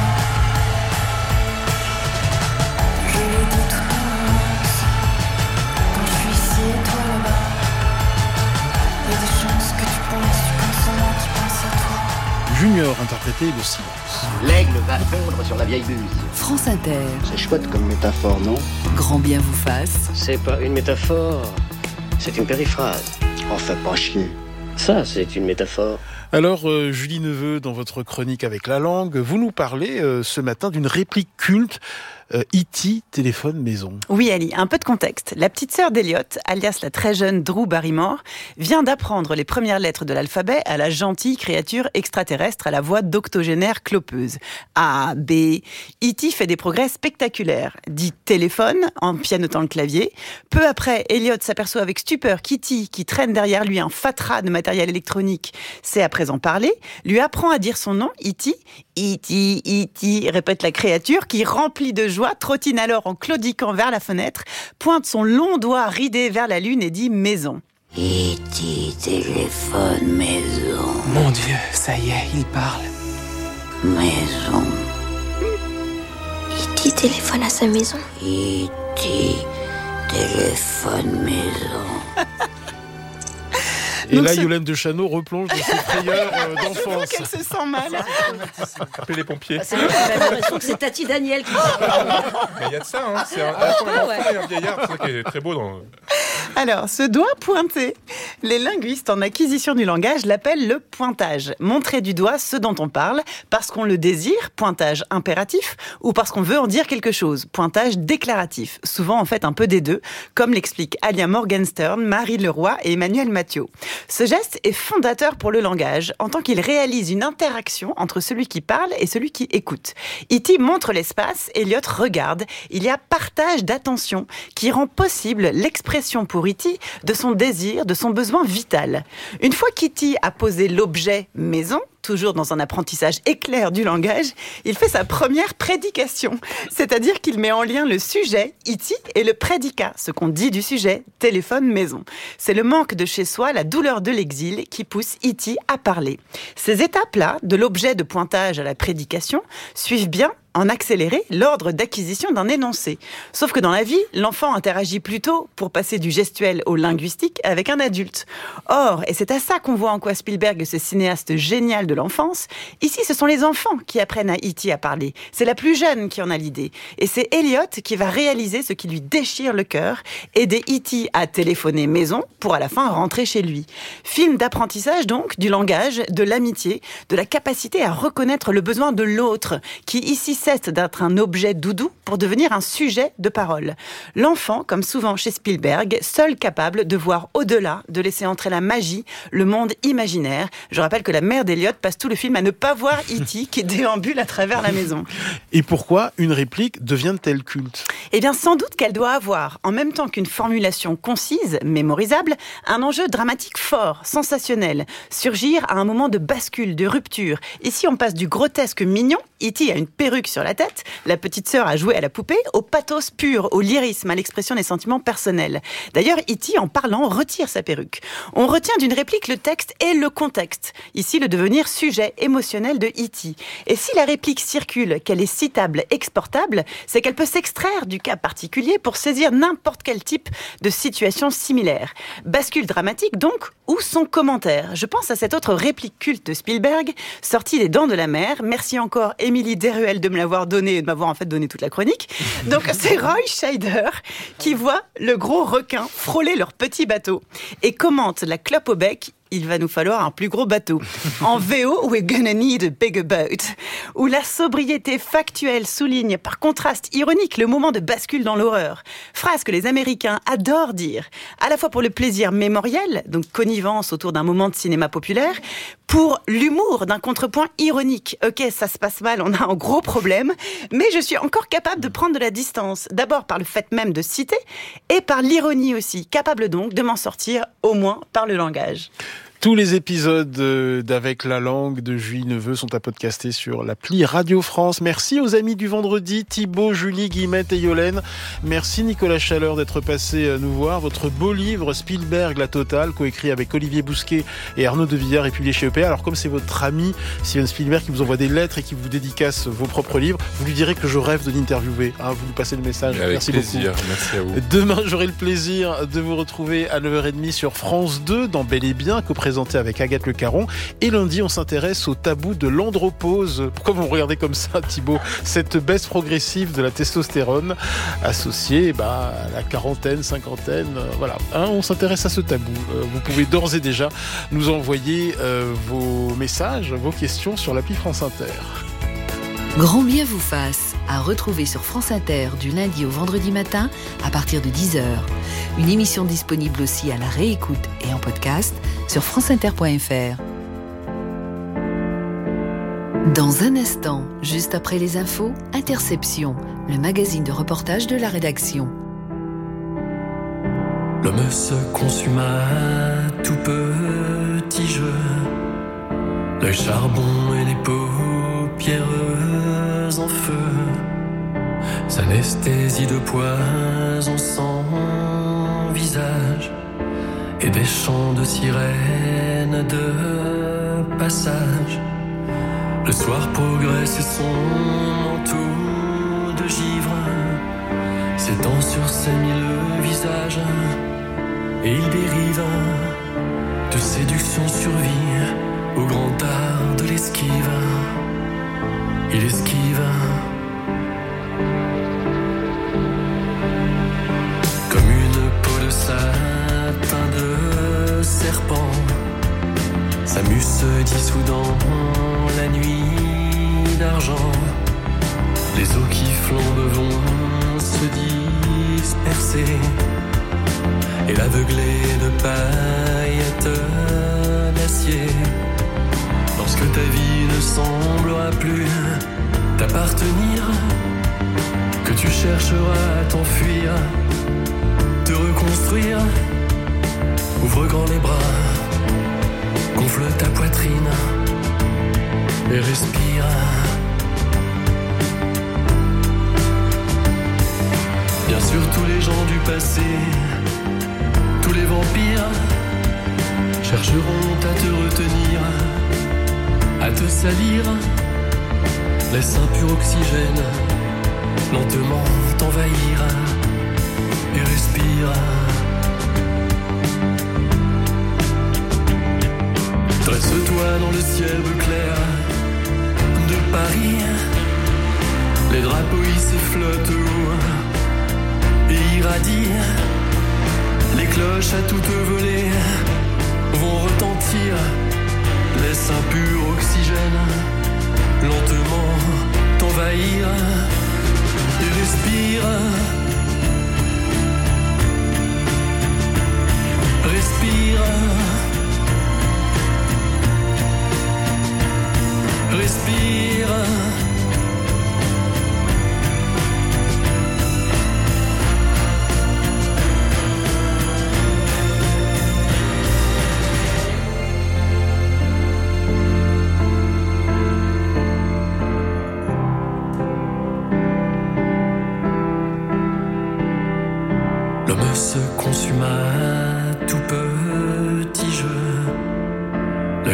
Je le dis tout en avance, quand je suis ici et toi là-bas. Y a des chances que tu penses à moi qui pense à toi. Junior interprétait Le silence. L'aigle va fondre sur la vieille buse. France Inter. C'est chouette comme métaphore, non? Grand bien vous fasse. C'est pas une métaphore, c'est une périphrase. Oh, fais pas chier. Ça, c'est une métaphore. Alors, Julie Neveu, dans votre chronique avec la langue, vous nous parlez ce matin d'une réplique culte, E.T. téléphone maison. Oui, Ali, un peu de contexte. La petite sœur d'Eliot, alias la très jeune Drew Barrymore, vient d'apprendre les premières lettres de l'alphabet à la gentille créature extraterrestre à la voix d'octogénaire clopeuse. A, B. E.T. fait des progrès spectaculaires. Dit téléphone en pianotant le clavier. Peu après, Eliot s'aperçoit avec stupeur qu'E.T., qui traîne derrière lui un fatras de matériel électronique, sait à présent parler, lui apprend à dire son nom, E.T. E.T., E.T., répète la créature qui, remplie de joie, trottine alors en claudiquant vers la fenêtre, pointe son long doigt ridé vers la lune et dit maison. E.T. téléphone maison. Mon Dieu, ça y est, il parle. Maison. E.T. téléphone à sa maison. E.T. téléphone maison. Et Donc là, ce- Yolande de Chano replonge dans ses frayeurs d'enfance. qu'elle se sent mal. Appelez les pompiers. C'est vrai, j'ai l'impression que c'est Tati Daniel qui parle. Mais il y a de ça, hein. C'est un enfant et un vieillard. C'est ça qui est très beau dans... Alors, ce doigt pointé, les linguistes en acquisition du langage l'appellent le pointage. Montrer du doigt ce dont on parle, parce qu'on le désire, pointage impératif, ou parce qu'on veut en dire quelque chose, pointage déclaratif. Souvent, en fait, un peu des deux, comme l'expliquent Alia Morgenstern, Marie Leroy et Emmanuel Mathieu. Ce geste est fondateur pour le langage, en tant qu'il réalise une interaction entre celui qui parle et celui qui écoute. E.T. montre l'espace, Eliot regarde. Il y a partage d'attention qui rend possible l'expression pour E.T. de son désir, de son besoin vital. Une fois qu'E.T. a posé l'objet maison, toujours dans un apprentissage éclair du langage, il fait sa première prédication. C'est-à-dire qu'il met en lien le sujet, E.T., et le prédicat, ce qu'on dit du sujet, téléphone maison. C'est le manque de chez soi, la douleur de l'exil, qui pousse E.T. à parler. Ces étapes-là, de l'objet de pointage à la prédication, suivent bien en accéléré l'ordre d'acquisition d'un énoncé. Sauf que dans la vie, l'enfant interagit plutôt, pour passer du gestuel au linguistique, avec un adulte. Or, et c'est à ça qu'on voit en quoi Spielberg, ce cinéaste génial de l'enfance, ici ce sont les enfants qui apprennent à E.T. à parler. C'est la plus jeune qui en a l'idée. Et c'est Eliot qui va réaliser ce qui lui déchire le cœur, aider E.T. à téléphoner maison pour à la fin rentrer chez lui. Film d'apprentissage donc, du langage, de l'amitié, de la capacité à reconnaître le besoin de l'autre, qui ici cesse d'être un objet doudou pour devenir un sujet de parole. L'enfant, comme souvent chez Spielberg, seul capable de voir au-delà, de laisser entrer la magie, le monde imaginaire. Je rappelle que la mère d'Eliot passe tout le film à ne pas voir E.T. qui déambule à travers la maison. Et pourquoi une réplique devient-elle culte ? Eh bien, sans doute qu'elle doit avoir, en même temps qu'une formulation concise, mémorisable, un enjeu dramatique fort, sensationnel. Surgir à un moment de bascule, de rupture. Ici, on passe du grotesque mignon, E.T. a une perruque sur la tête, la petite sœur a joué à la poupée, au pathos pur, au lyrisme, à l'expression des sentiments personnels. D'ailleurs, E.T., en parlant, retire sa perruque. On retient d'une réplique le texte et le contexte. Ici, le devenir sujet émotionnel de E.T. Et si la réplique circule, qu'elle est citable, exportable, c'est qu'elle peut s'extraire du cas particulier pour saisir n'importe quel type de situation similaire. Bascule dramatique donc, ou son commentaire. Je pense à cette autre réplique culte de Spielberg, sortie des Dents de la Mer. Merci encore Émilie Deruel de me l'avoir donné et de m'avoir en fait donné toute la chronique. Donc c'est Roy Scheider qui voit le gros requin frôler leur petit bateau et commente la clope au bec. Il va nous falloir un plus gros bateau. En VO, we're gonna need a bigger boat. Où la sobriété factuelle souligne par contraste ironique le moment de bascule dans l'horreur. Phrase que les Américains adorent dire, à la fois pour le plaisir mémoriel, donc connivence autour d'un moment de cinéma populaire, pour l'humour d'un contrepoint ironique. Ok, ça se passe mal, on a un gros problème, mais je suis encore capable de prendre de la distance. D'abord par le fait même de citer, et par l'ironie aussi. Capable donc de m'en sortir, au moins par le langage. Tous les épisodes d'Avec la langue de Julie Neveu sont à podcaster sur l'appli Radio France. Merci aux amis du vendredi, Thibaut, Julie, Guillemette et Yolène. Merci Nicolas Chaleur d'être passé nous voir. Votre beau livre Spielberg, la totale, coécrit avec Olivier Bousquet et Arnaud Devillard et publié chez EPA. Alors comme c'est votre ami Steven Spielberg qui vous envoie des lettres et qui vous dédicace vos propres livres, vous lui direz que je rêve de l'interviewer. Vous lui passez le message. Avec Merci plaisir. beaucoup. Merci à vous. Demain, j'aurai le plaisir de vous retrouver à 9h30 sur France 2 dans Bel et Bien, présenté avec Agathe Le Caron. Et lundi, on s'intéresse au tabou de l'andropause. Pourquoi vous me regardez comme ça, Thibaut ? Cette baisse progressive de la testostérone associée à la quarantaine, cinquantaine, voilà. On s'intéresse à ce tabou. Vous pouvez d'ores et déjà nous envoyer vos messages, vos questions sur l'appli France Inter. Grand bien vous fasse, à retrouver sur France Inter du lundi au vendredi matin à partir de 10h. Une émission disponible aussi à la réécoute et en podcast sur franceinter.fr. Dans un instant, juste après les infos, Interception, le magazine de reportage de la rédaction. L'homme se consuma à tout petit jeu, le charbon et les paupières en feu, s'anesthésie de poison sans visage et des chants de sirènes de passage. Le soir progresse et son manteau de givre s'étend sur ses 1000 visages et il dérive de séduction survie au grand art de l'esquive. Il esquive comme une peau de satin de serpent. Sa muse se dissout dans la nuit d'argent. Les eaux qui flambent vont se disperser et l'aveuglé de paillettes d'acier. Lorsque ta vie ne semblera plus t'appartenir, que tu chercheras à t'enfuir, te reconstruire, ouvre grand les bras, gonfle ta poitrine et respire. Bien sûr tous les gens du passé, tous les vampires chercheront à te retenir, à te salir. Laisse un pur oxygène lentement t'envahir et respire. Dresse-toi dans le ciel bleu clair de Paris. Les drapeaux hissés flottent haut et irradient. Les cloches à toute volée vont retentir. Laisse un pur oxygène lentement t'envahir et respire. Respire.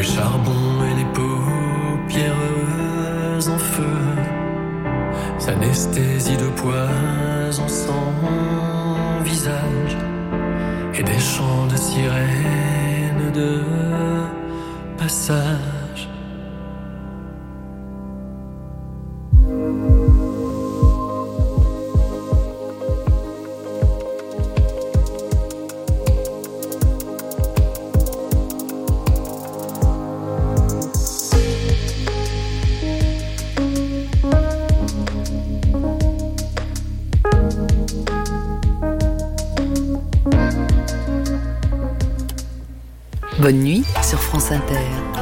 charbon et les paupières en feu, s'anesthésie de poison sans visage et des chants de sirènes de passage. Bonne nuit sur France Inter.